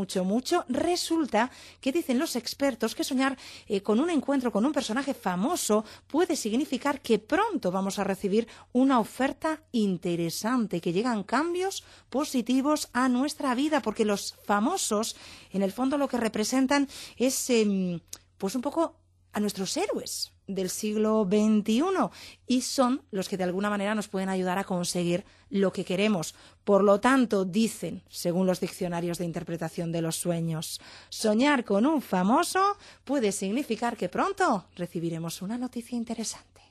resulta que dicen los expertos que soñar con un encuentro con un personaje famoso puede significar que pronto vamos a recibir una oferta interesante, que llegan cambios positivos a nuestra vida, porque los famosos, en el fondo, lo que representan es pues un poco a nuestros héroes del siglo XXI y son los que de alguna manera nos pueden ayudar a conseguir lo que queremos. Por lo tanto, dicen, según los diccionarios de interpretación de los sueños, soñar con un famoso puede significar que pronto recibiremos una noticia interesante.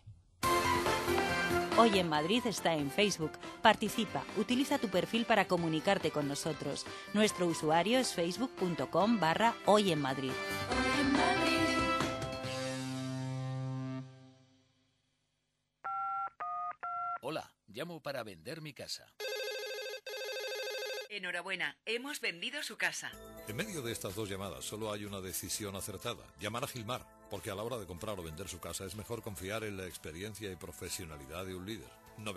Hoy en Madrid está en Facebook. Participa, utiliza tu perfil para comunicarte con nosotros. Nuestro usuario es facebook.com/hoyenmadrid. Hola, llamo para vender mi casa. Enhorabuena, hemos vendido su casa. En medio de estas dos llamadas solo hay una decisión acertada, llamar a Gilmar, porque a la hora de comprar o vender su casa es mejor confiar en la experiencia y profesionalidad de un líder.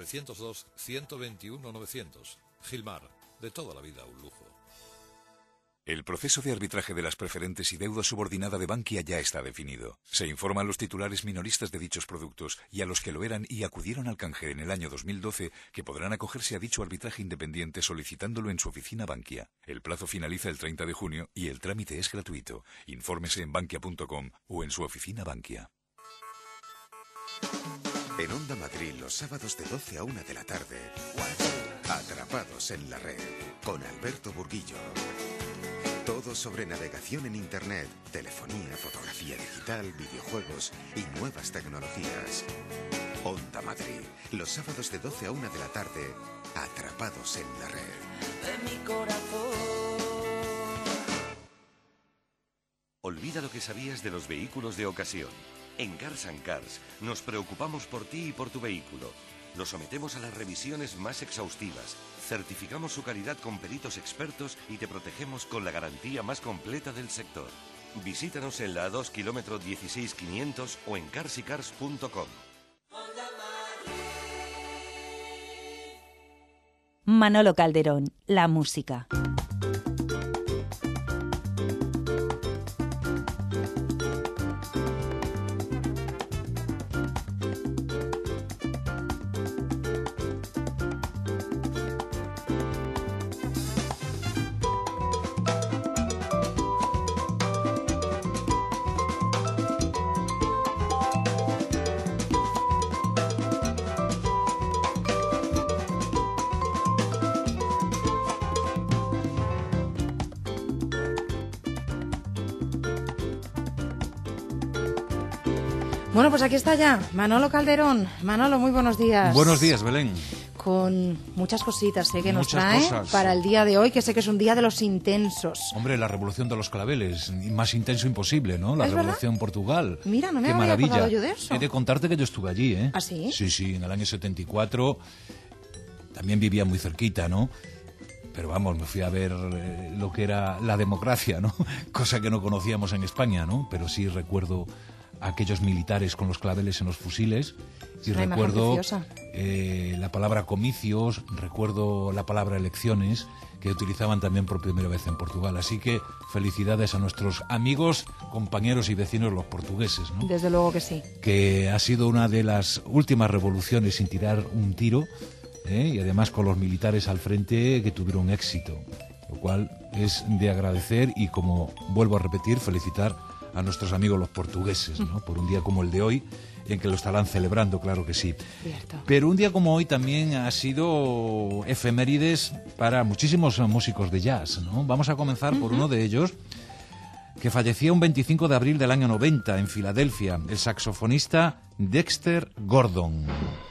902-121-900. Gilmar, de toda la vida un lujo. El proceso de arbitraje de las preferentes y deuda subordinada de Bankia ya está definido. Se informa a los titulares minoristas de dichos productos y a los que lo eran y acudieron al canje en el año 2012 que podrán acogerse a dicho arbitraje independiente solicitándolo en su oficina Bankia. El plazo finaliza el 30 de junio y el trámite es gratuito. Infórmese en bankia.com o en su oficina Bankia. En Onda Madrid los sábados de 12 a 1 de la tarde, Atrapados en la Red, con Alberto Burguillo. Todo sobre navegación en Internet, telefonía, fotografía digital, videojuegos y nuevas tecnologías. Onda Madrid, los sábados de 12 a 1 de la tarde, Atrapados en la Red. De mi corazón. Olvida lo que sabías de los vehículos de ocasión. En Cars & Cars nos preocupamos por ti y por tu vehículo. Lo sometemos a las revisiones más exhaustivas, certificamos su calidad con peritos expertos y te protegemos con la garantía más completa del sector. Visítanos en la A2 kilómetro 16500 o en carsycars.com. Manolo Calderón, la música. Bueno, pues aquí está ya Manolo Calderón. Manolo, muy buenos días. Buenos días, Belén. Con muchas cositas que nos Muchas trae cosas. para el día de hoy, que sé que es un día de los intensos. Hombre, la revolución de los claveles, más intenso imposible, ¿no? La ¿Es revolución en Portugal. Mira, no me Qué había maravilla. acordado yo de eso. He de contarte que yo estuve allí, ¿eh? ¿Ah, sí? Sí, en el año 74. También vivía muy cerquita, ¿no? Pero vamos, me fui a ver lo que era la democracia, ¿no? Cosa que no conocíamos en España, ¿no? Pero sí recuerdo a aquellos militares con los claveles en los fusiles. Y una recuerdo imagen la palabra comicios, recuerdo la palabra elecciones, que utilizaban también por primera vez en Portugal. Así que felicidades a nuestros amigos, compañeros y vecinos los portugueses, ¿no? Desde luego que sí. Que ha sido una de las últimas revoluciones sin tirar un tiro, y además con los militares al frente que tuvieron éxito, lo cual es de agradecer y, como vuelvo a repetir, felicitar a nuestros amigos los portugueses, ¿no? Por un día como el de hoy, en que lo estarán celebrando, claro que sí. Cierto. Pero un día como hoy también ha sido efemérides para muchísimos músicos de jazz, ¿no? Vamos a comenzar por uno de ellos, que fallecía un 25 de abril del año 90 en Filadelfia, el saxofonista Dexter Gordon.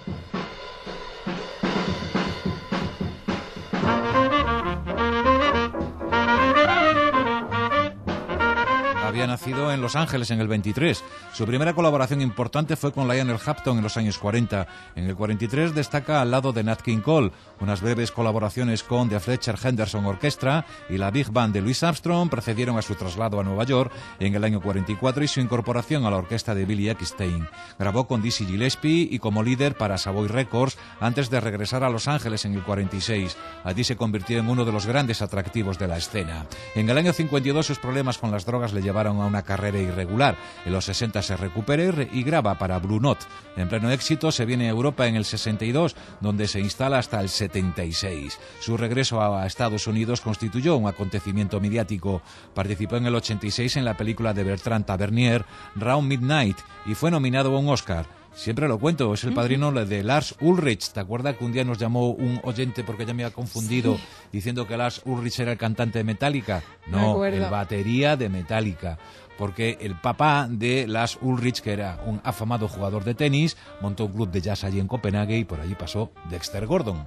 Había nacido en Los Ángeles en el 23. Su primera colaboración importante fue con Lionel Hampton en los años 40. En el 43 destaca al lado de Nat King Cole. Unas breves colaboraciones con The Fletcher Henderson Orchestra y la Big Band de Louis Armstrong precedieron a su traslado a Nueva York en el año 44 y su incorporación a la orquesta de Billy Eckstine. Grabó con Dizzy Gillespie y como líder para Savoy Records antes de regresar a Los Ángeles en el 46. Allí se convirtió en uno de los grandes atractivos de la escena. En el año 52 sus problemas con las drogas le llevaron a una carrera irregular. En los 60 se recupera y graba para Blue Note. En pleno éxito se viene a Europa en el 62, donde se instala hasta el 76. Su regreso a Estados Unidos constituyó un acontecimiento mediático. Participó en el 86 en la película de Bertrand Tavernier, Round Midnight, y fue nominado a un Oscar. Siempre lo cuento, es el padrino de Lars Ulrich. ¿Te acuerdas que un día nos llamó un oyente porque ya me había confundido diciendo que Lars Ulrich era el cantante de Metallica? No, el batería de Metallica. Porque el papá de Lars Ulrich, que era un afamado jugador de tenis, montó un club de jazz allí en Copenhague y por allí pasó Dexter Gordon.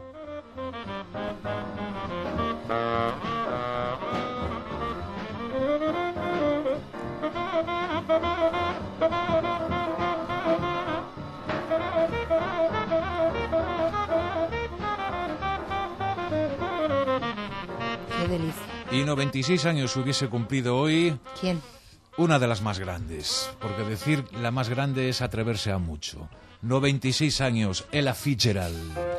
Qué delicia. Y 96 años hubiese cumplido hoy. ¿Quién? Una de las más grandes, porque decir la más grande es atreverse a mucho. 96 años, Ella Fitzgerald.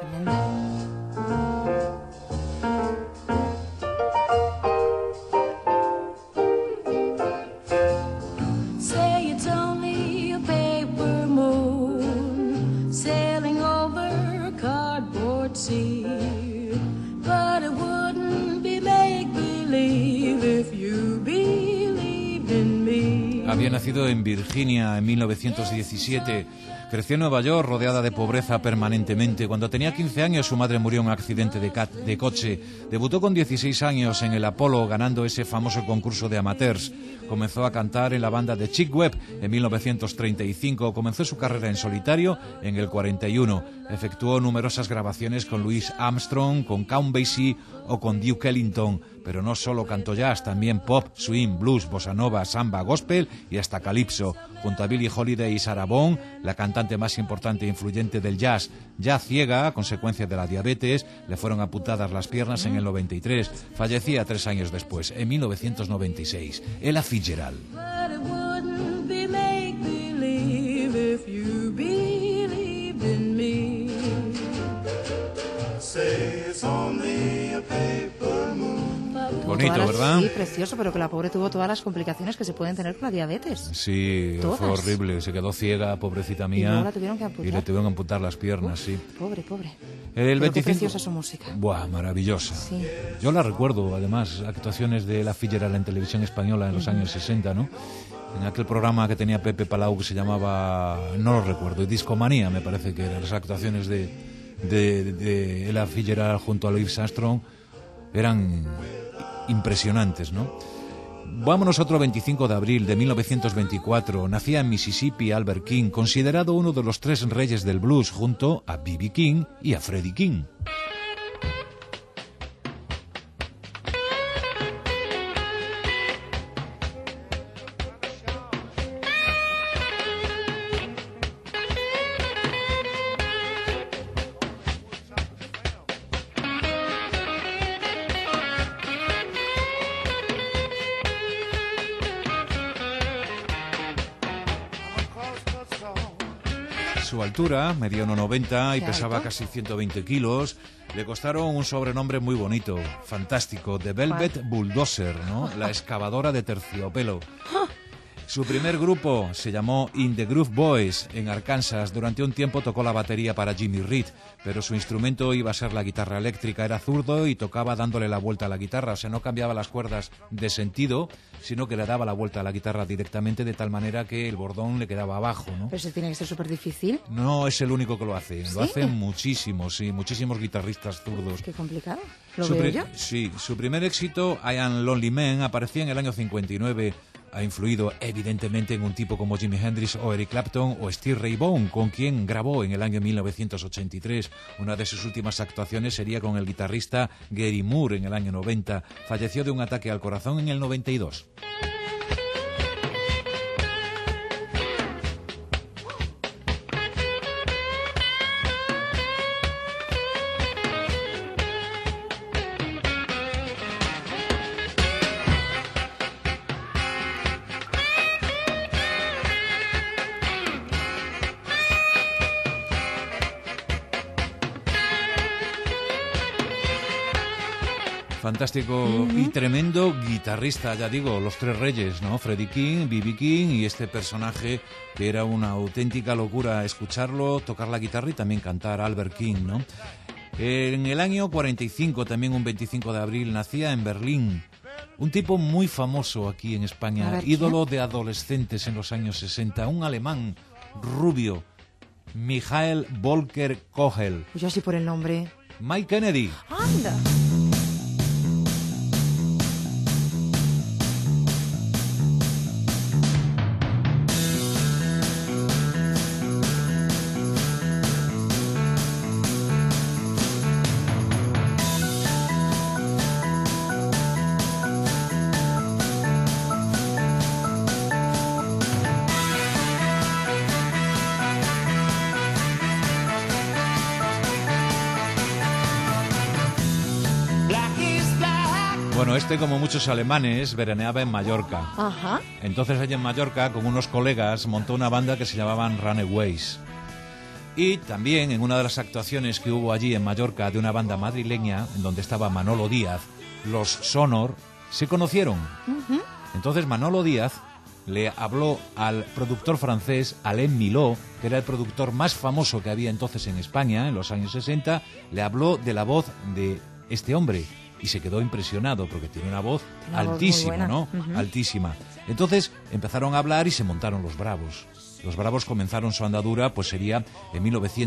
Say it's only a paper moon sailing over a cardboard sea, but it wouldn't be make-believe if you believed in me. Había nacido en Virginia en 1917. Creció en Nueva York rodeada de pobreza permanentemente. Cuando tenía 15 años su madre murió en un accidente de coche. Debutó con 16 años en el Apollo ganando ese famoso concurso de amateurs. Comenzó a cantar en la banda de Chick Webb en 1935. Comenzó su carrera en solitario en el 41. Efectuó numerosas grabaciones con Louis Armstrong, con Count Basie o con Duke Ellington. Pero no solo cantó jazz, también pop, swing, blues, bossa nova, samba, gospel y hasta calipso. Junto a Billie Holiday y Sarah Vaughan, la cantante más importante e influyente del jazz, ya ciega a consecuencia de la diabetes, le fueron amputadas las piernas en el 93. Fallecía 3 años después, en 1996. Ella Fitzgerald. But it wouldn't be make-believe if you believed in me. Say it's only a paper moon. Bonito, ¿verdad? Sí, precioso, pero que la pobre tuvo todas las complicaciones que se pueden tener con la diabetes. Sí, Todas. fue horrible. Se quedó ciega, pobrecita mía. Y luego la tuvieron que amputar. Y le tuvieron que amputar las piernas, sí. Pobre, pobre. El Pero 25... qué preciosa su música. Buah, maravillosa. Sí. Yo la recuerdo, además, actuaciones de Ella Fitzgerald en televisión española en los años 60, ¿no? En aquel programa que tenía Pepe Palau que se llamaba, no lo recuerdo, Discomanía, me parece que eran las actuaciones de Ella Fitzgerald junto a Louis Armstrong. Eran impresionantes, ¿no? Vámonos otro 25 de abril de 1924. Nacía en Mississippi Albert King, considerado uno de los 3 reyes del blues junto a B.B. King y a Freddie King. Su altura, medía 1,90 y Qué pesaba alto. casi 120 kilos. Le costaron un sobrenombre muy bonito, fantástico, The Velvet Bulldozer, ¿no? La excavadora de terciopelo. Su primer grupo se llamó In the Groove Boys en Arkansas. Durante un tiempo tocó la batería para Jimmy Reed, pero su instrumento iba a ser la guitarra eléctrica. Era zurdo y tocaba dándole la vuelta a la guitarra, o sea, no cambiaba las cuerdas de sentido, sino que le daba la vuelta a la guitarra directamente de tal manera que el bordón le quedaba abajo, ¿no? Pero eso tiene que ser súper difícil. No es el único que lo hace, ¿Sí? lo hacen muchísimos, sí, muchísimos guitarristas zurdos. Qué complicado. ¿Lo veo yo? Sí, su primer éxito, I Am Lonely Man, aparecía en el año 59. Ha influido evidentemente en un tipo como Jimi Hendrix o Eric Clapton o Steve Ray Vaughan, con quien grabó en el año 1983. Una de sus últimas actuaciones sería con el guitarrista Gary Moore en el año 90. Falleció de un ataque al corazón en el 92. Fantástico y tremendo guitarrista, ya digo, los tres reyes, ¿no? Freddie King, B.B. King y este personaje que era una auténtica locura escucharlo, tocar la guitarra y también cantar, Albert King, ¿no? En el año 45, también un 25 de abril, nacía en Berlín un tipo muy famoso aquí en España, ídolo de adolescentes en los años 60, un alemán rubio, Michael Volker Kogel. Yo así por el nombre. Mike Kennedy. ¡Anda! Bueno, este, como muchos alemanes, veraneaba en Mallorca. Ajá. Entonces, allí en Mallorca, con unos colegas, montó una banda que se llamaban Runaways. Y también en una de las actuaciones que hubo allí en Mallorca de una banda madrileña, en donde estaba Manolo Díaz, los Sonor, se conocieron. Entonces Manolo Díaz le habló al productor francés Alain Milot, que era el productor más famoso que había entonces en España, en los años 60, le habló de la voz de este hombre. Y se quedó impresionado porque tiene una voz altísima, ¿no? Altísima. Entonces empezaron a hablar y se montaron los Bravos. Los Bravos comenzaron su andadura, pues sería en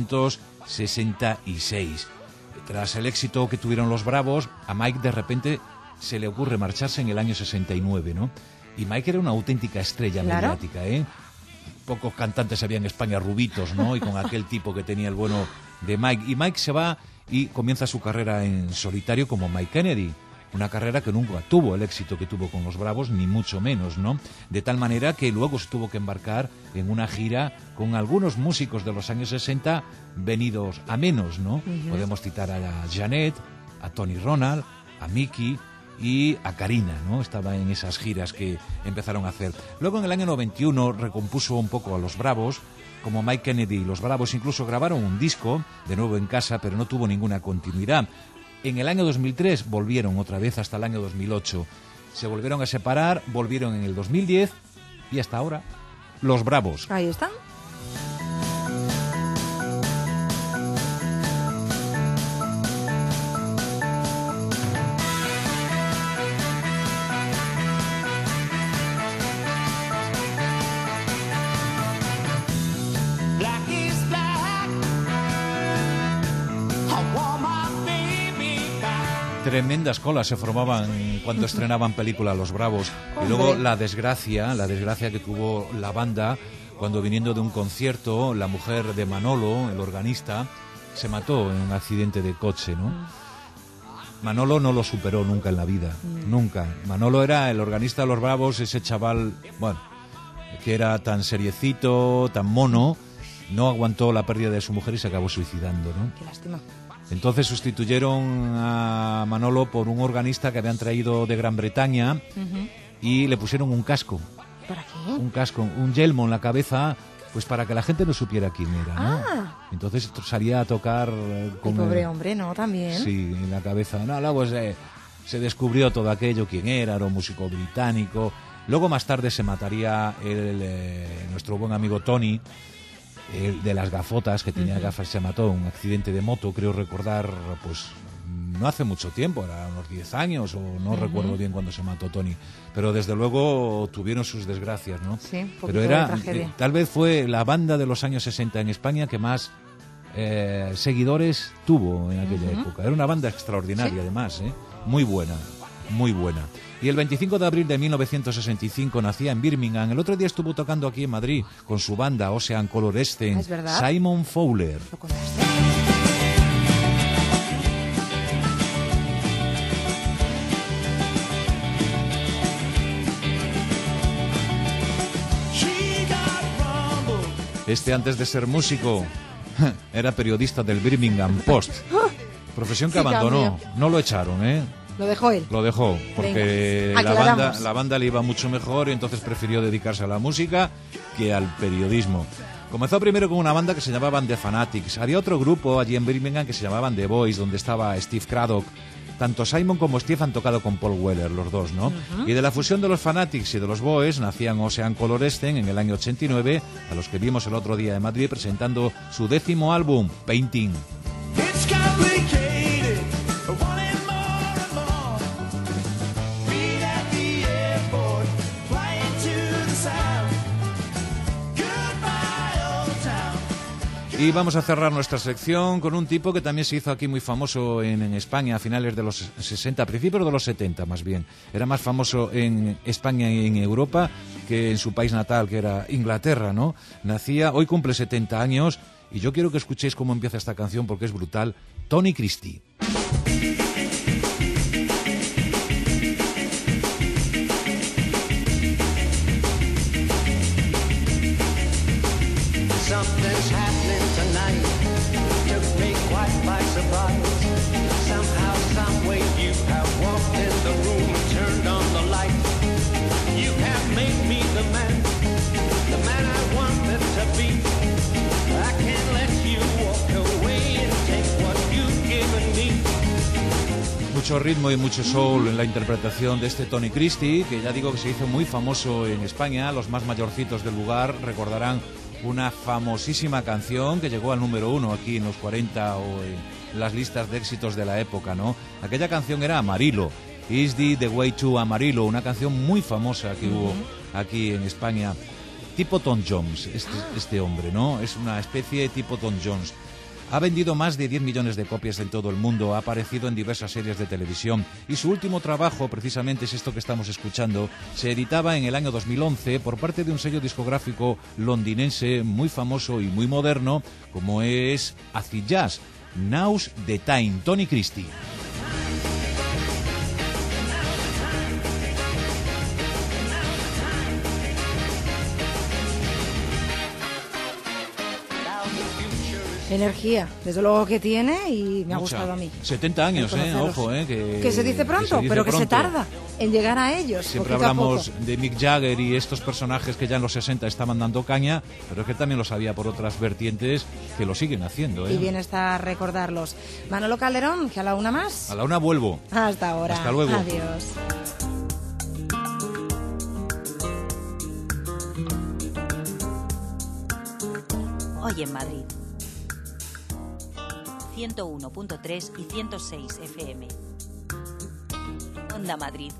1966. Tras el éxito que tuvieron los Bravos, a Mike de repente se le ocurre marcharse en el año 69, ¿no? Y Mike era una auténtica estrella mediática, ¿eh? Pocos cantantes había en España rubitos, ¿no? Y con aquel tipo que tenía el bueno de Mike. Y Mike se va y comienza su carrera en solitario como Mike Kennedy. Una carrera que nunca tuvo el éxito que tuvo con los Bravos, ni mucho menos, ¿no? De tal manera que luego se tuvo que embarcar en una gira con algunos músicos de los años 60 venidos a menos, ¿no? Podemos citar a Janet, a Tony Ronald, a Mickey y a Karina, ¿no? Estaba en esas giras que empezaron a hacer. Luego, en el año 91, recompuso un poco a los Bravos, como Mike Kennedy y los Bravos. Incluso grabaron un disco, de nuevo en casa, pero no tuvo ninguna continuidad. En el año 2003 volvieron otra vez hasta el año 2008. Se volvieron a separar, volvieron en el 2010 y hasta ahora, los Bravos. Ahí están. Tremendas colas se formaban cuando estrenaban película Los Bravos. Y luego la desgracia que tuvo la banda cuando, viniendo de un concierto, la mujer de Manolo, el organista, se mató en un accidente de coche, ¿no? Manolo no lo superó nunca en la vida, nunca. Manolo era el organista de Los Bravos, ese chaval, bueno, que era tan seriecito, tan mono, no aguantó la pérdida de su mujer y se acabó suicidando, ¿no? Qué lástima. Entonces sustituyeron a Manolo por un organista que habían traído de Gran Bretaña y le pusieron un casco. ¿Para qué? Un casco, un yelmo en la cabeza Pues para que la gente no supiera quién era, ¿no? Entonces salía a tocar con el pobre hombre, ¿no? También. Sí, en la cabeza. No, luego se descubrió todo aquello, quién era un músico británico. Luego más tarde se mataría nuestro buen amigo Tony, el de las gafotas, que tenía gafas, se mató en un accidente de moto, creo recordar, pues no hace mucho tiempo, era unos 10 años o no recuerdo bien cuándo se mató Tony, pero desde luego tuvieron sus desgracias, ¿no? Sí, un poquito pero era, de tragedia. tal vez fue la banda de los años 60 en España que más seguidores tuvo en aquella época. Era una banda extraordinaria, además, muy buena, muy buena. Y el 25 de abril de 1965 nacía en Birmingham. El otro día estuvo tocando aquí en Madrid con su banda Ocean Colorescence, ¿Es verdad? Simon Fowler. ¿Lo conoces? Este, antes de ser músico, era periodista del Birmingham Post. Profesión que Sí, abandonó. No lo echaron, ¿eh? Lo dejó él. Lo dejó, porque Venga, aclaramos. la banda le iba mucho mejor y entonces prefirió dedicarse a la música que al periodismo. Comenzó primero con una banda que se llamaban The Fanatics. Había otro grupo allí en Birmingham que se llamaban The Boys, donde estaba Steve Craddock. Tanto Simon como Steve han tocado con Paul Weller, los dos, ¿no? Y de la fusión de los Fanatics y de los Boys nacían Ocean Colorescence en el año 89, a los que vimos el otro día en Madrid presentando su 10º álbum, Painting. Y vamos a cerrar nuestra sección con un tipo que también se hizo aquí muy famoso en España a finales de los 60, principios de los 70 más bien. Era más famoso en España y en Europa que en su país natal, que era Inglaterra, ¿no? Nacía, hoy cumple 70 años, y yo quiero que escuchéis cómo empieza esta canción porque es brutal. Tony Christie. Something's happening tonight. Took me quite by surprise. Somehow, someway, you have walked in the room and turned on the light. You have made me the man I wanted to be. I can't let you walk away and take what you've given me. Mucho ritmo y mucho soul en la interpretación de este Tony Christie, que ya digo que se hizo muy famoso en España. Los más mayorcitos del lugar recordarán una famosísima canción que llegó al número 1 aquí en los 40 o en las listas de éxitos de la época, ¿no? Aquella canción era Amarillo, Is the Way to Amarillo, una canción muy famosa que hubo aquí en España. Tipo Tom Jones, este hombre, ¿no? Es una especie tipo Tom Jones. Ha vendido más de 10 millones de copias en todo el mundo, ha aparecido en diversas series de televisión y su último trabajo, precisamente, es esto que estamos escuchando. Se editaba en el año 2011 por parte de un sello discográfico londinense muy famoso y muy moderno, como es Acid Jazz. Now's the Time, Tony Christie. Energía, desde luego que tiene, y me ha gustado a mí. 70 años, ojo, que se dice pronto, pero que se tarda en llegar a ellos. Siempre hablamos de Mick Jagger y estos personajes que ya en los 60 estaban dando caña, pero es que también los había por otras vertientes que lo siguen haciendo. Y bien está recordarlos. Manolo Calderón, que a la una más. A la una vuelvo. Hasta ahora. Hasta luego. Adiós. Hoy en Madrid. 101.3 y 106 FM. Onda Madrid.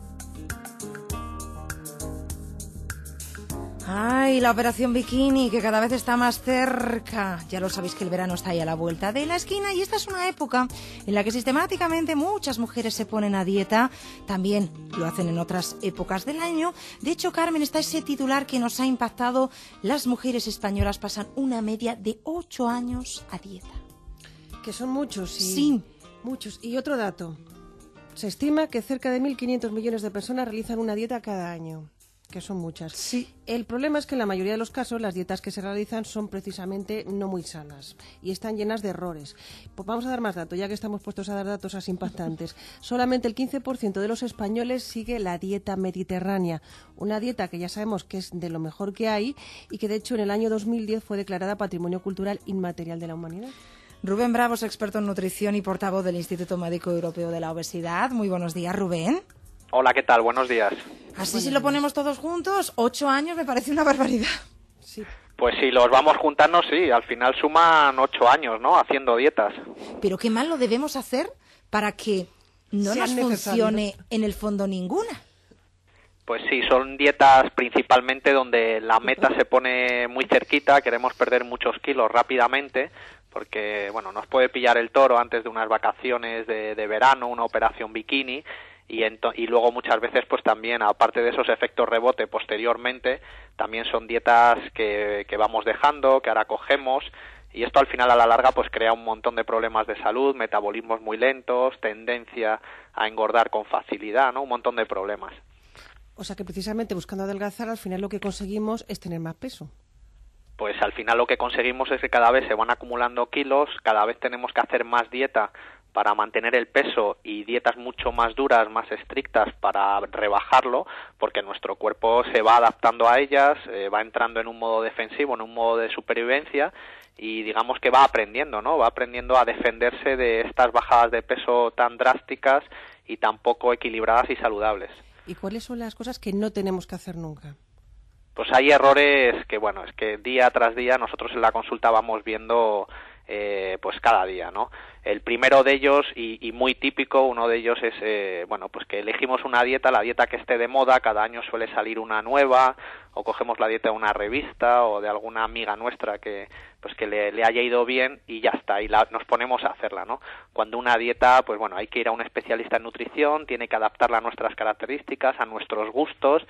Ay, la operación bikini, que cada vez está más cerca. Ya lo sabéis que el verano está ahí a la vuelta de la esquina y esta es una época en la que sistemáticamente muchas mujeres se ponen a dieta. También lo hacen en otras épocas del año. De hecho, Carmen, está ese titular que nos ha impactado. Las mujeres españolas pasan una media de 8 años a dieta. Que son muchos, sí. Sí. Muchos. Y otro dato. Se estima que cerca de 1.500 millones de personas realizan una dieta cada año. Que son muchas. Sí. El problema es que en la mayoría de los casos las dietas que se realizan son precisamente no muy sanas y están llenas de errores. Pues vamos a dar más datos, ya que estamos puestos a dar datos así impactantes. Solamente el 15% de los españoles sigue la dieta mediterránea, una dieta que ya sabemos que es de lo mejor que hay y que de hecho en el año 2010 fue declarada Patrimonio Cultural Inmaterial de la Humanidad. Rubén Bravo es experto en nutrición y portavoz del Instituto Médico Europeo de la Obesidad. Muy buenos días, Rubén. Hola, ¿qué tal? Buenos días. Así si lo ponemos todos juntos, 8 años me parece una barbaridad. Sí. Pues si los vamos juntando, sí, al final suman 8 años, ¿no? Haciendo dietas. Pero qué mal lo debemos hacer para que no Sea nos funcione en el fondo ninguna. Pues sí, son dietas principalmente donde la meta se pone muy cerquita, queremos perder muchos kilos rápidamente, porque, bueno, nos puede pillar el toro antes de unas vacaciones de verano, una operación bikini, y luego muchas veces pues también, aparte de esos efectos rebote posteriormente, también son dietas que vamos dejando, que ahora cogemos, y esto al final a la larga pues crea un montón de problemas de salud, metabolismos muy lentos, tendencia a engordar con facilidad, ¿no? Un montón de problemas. O sea que precisamente buscando adelgazar al final lo que conseguimos es tener más peso. Pues al final lo que conseguimos es que cada vez se van acumulando kilos, cada vez tenemos que hacer más dieta para mantener el peso y dietas mucho más duras, más estrictas para rebajarlo, porque nuestro cuerpo se va adaptando a ellas, va entrando en un modo defensivo, en un modo de supervivencia y digamos que va aprendiendo, ¿no? Va aprendiendo a defenderse de estas bajadas de peso tan drásticas y tan poco equilibradas y saludables. ¿Y cuáles son las cosas que no tenemos que hacer nunca? Pues hay errores que, bueno, es que día tras día nosotros en la consulta vamos viendo pues cada día, ¿no? El primero de ellos, y muy típico, uno de ellos es, bueno, pues que elegimos una dieta, la dieta que esté de moda, cada año suele salir una nueva, o cogemos la dieta de una revista o de alguna amiga nuestra que pues que le haya ido bien y ya está, y nos ponemos a hacerla, ¿no? Cuando una dieta, pues bueno, hay que ir a un especialista en nutrición, tiene que adaptarla a nuestras características, a nuestros gustos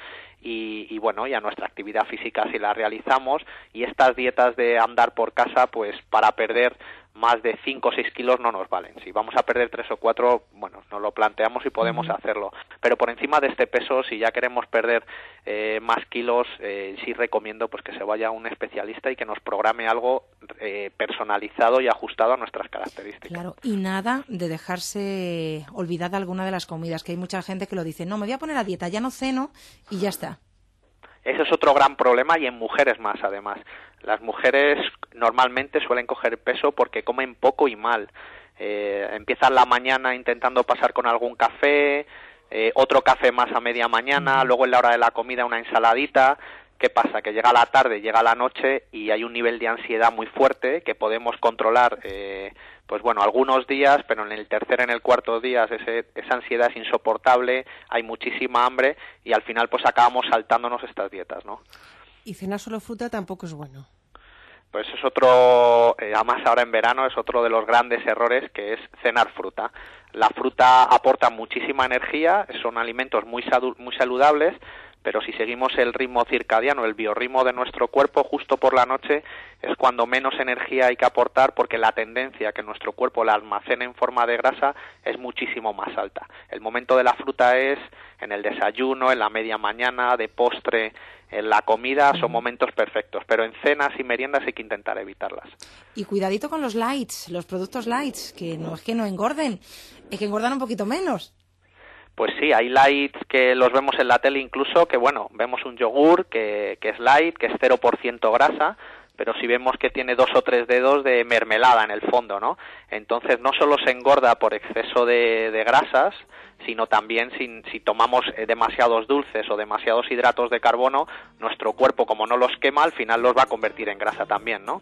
y bueno, y a nuestra actividad física si la realizamos, y estas dietas de andar por casa, pues para perder más de 5 o 6 kilos no nos valen. Si vamos a perder 3 o 4, bueno, nos lo planteamos y podemos hacerlo. Pero por encima de este peso, si ya queremos perder más kilos, sí recomiendo pues que se vaya a un especialista y que nos programe algo personalizado y ajustado a nuestras características. Claro, y nada de dejarse olvidada alguna de las comidas, que hay mucha gente que lo dice, no, me voy a poner a dieta, ya no ceno y ya está. Ese es otro gran problema y en mujeres más, además. Las mujeres normalmente suelen coger peso porque comen poco y mal. Empiezan la mañana intentando pasar con algún café, otro café más a media mañana, luego en la hora de la comida una ensaladita. ¿Qué pasa? Que llega la tarde, llega la noche y hay un nivel de ansiedad muy fuerte que podemos controlar, pues bueno, algunos días, pero en el tercer, en el cuarto día esa ansiedad es insoportable, hay muchísima hambre y al final pues acabamos saltándonos estas dietas, ¿no? Y cenar solo fruta tampoco es bueno. Pues es otro, además ahora en verano es otro de los grandes errores, que es cenar fruta. La fruta aporta muchísima energía, son alimentos muy saludables, pero si seguimos el ritmo circadiano, el biorritmo de nuestro cuerpo, justo por la noche es cuando menos energía hay que aportar, porque la tendencia a que nuestro cuerpo la almacene en forma de grasa es muchísimo más alta. El momento de la fruta es en el desayuno, en la media mañana, de postre, en la comida, son momentos perfectos, pero en cenas y meriendas hay que intentar evitarlas. Y cuidadito con los lights, los productos lights, que no es que no engorden, es que engordan un poquito menos. Pues sí, hay lights que los vemos en la tele incluso, que bueno, vemos un yogur que es light, que es 0% grasa, pero si vemos que tiene 2 o 3 dedos de mermelada en el fondo, ¿no? Entonces no solo se engorda por exceso de grasas, sino también si tomamos demasiados dulces o demasiados hidratos de carbono, nuestro cuerpo, como no los quema, al final los va a convertir en grasa también, ¿no?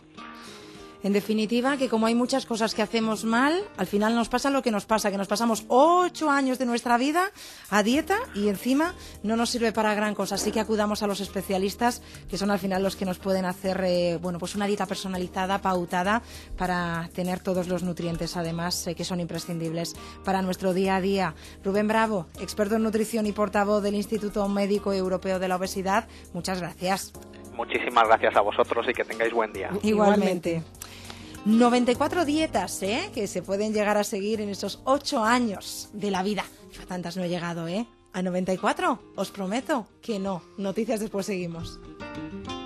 En definitiva, que como hay muchas cosas que hacemos mal, al final nos pasa lo que nos pasa, que nos pasamos 8 años de nuestra vida a dieta y encima no nos sirve para gran cosa. Así que acudamos a los especialistas, que son al final los que nos pueden hacer bueno, pues una dieta personalizada, pautada, para tener todos los nutrientes, además, que son imprescindibles para nuestro día a día. Rubén Bravo, experto en nutrición y portavoz del Instituto Médico Europeo de la Obesidad, muchas gracias. Muchísimas gracias a vosotros y que tengáis buen día. Igualmente. 94 dietas, que se pueden llegar a seguir en esos 8 años de la vida. Yo a tantas no he llegado, a 94? Os prometo que no. Noticias después seguimos.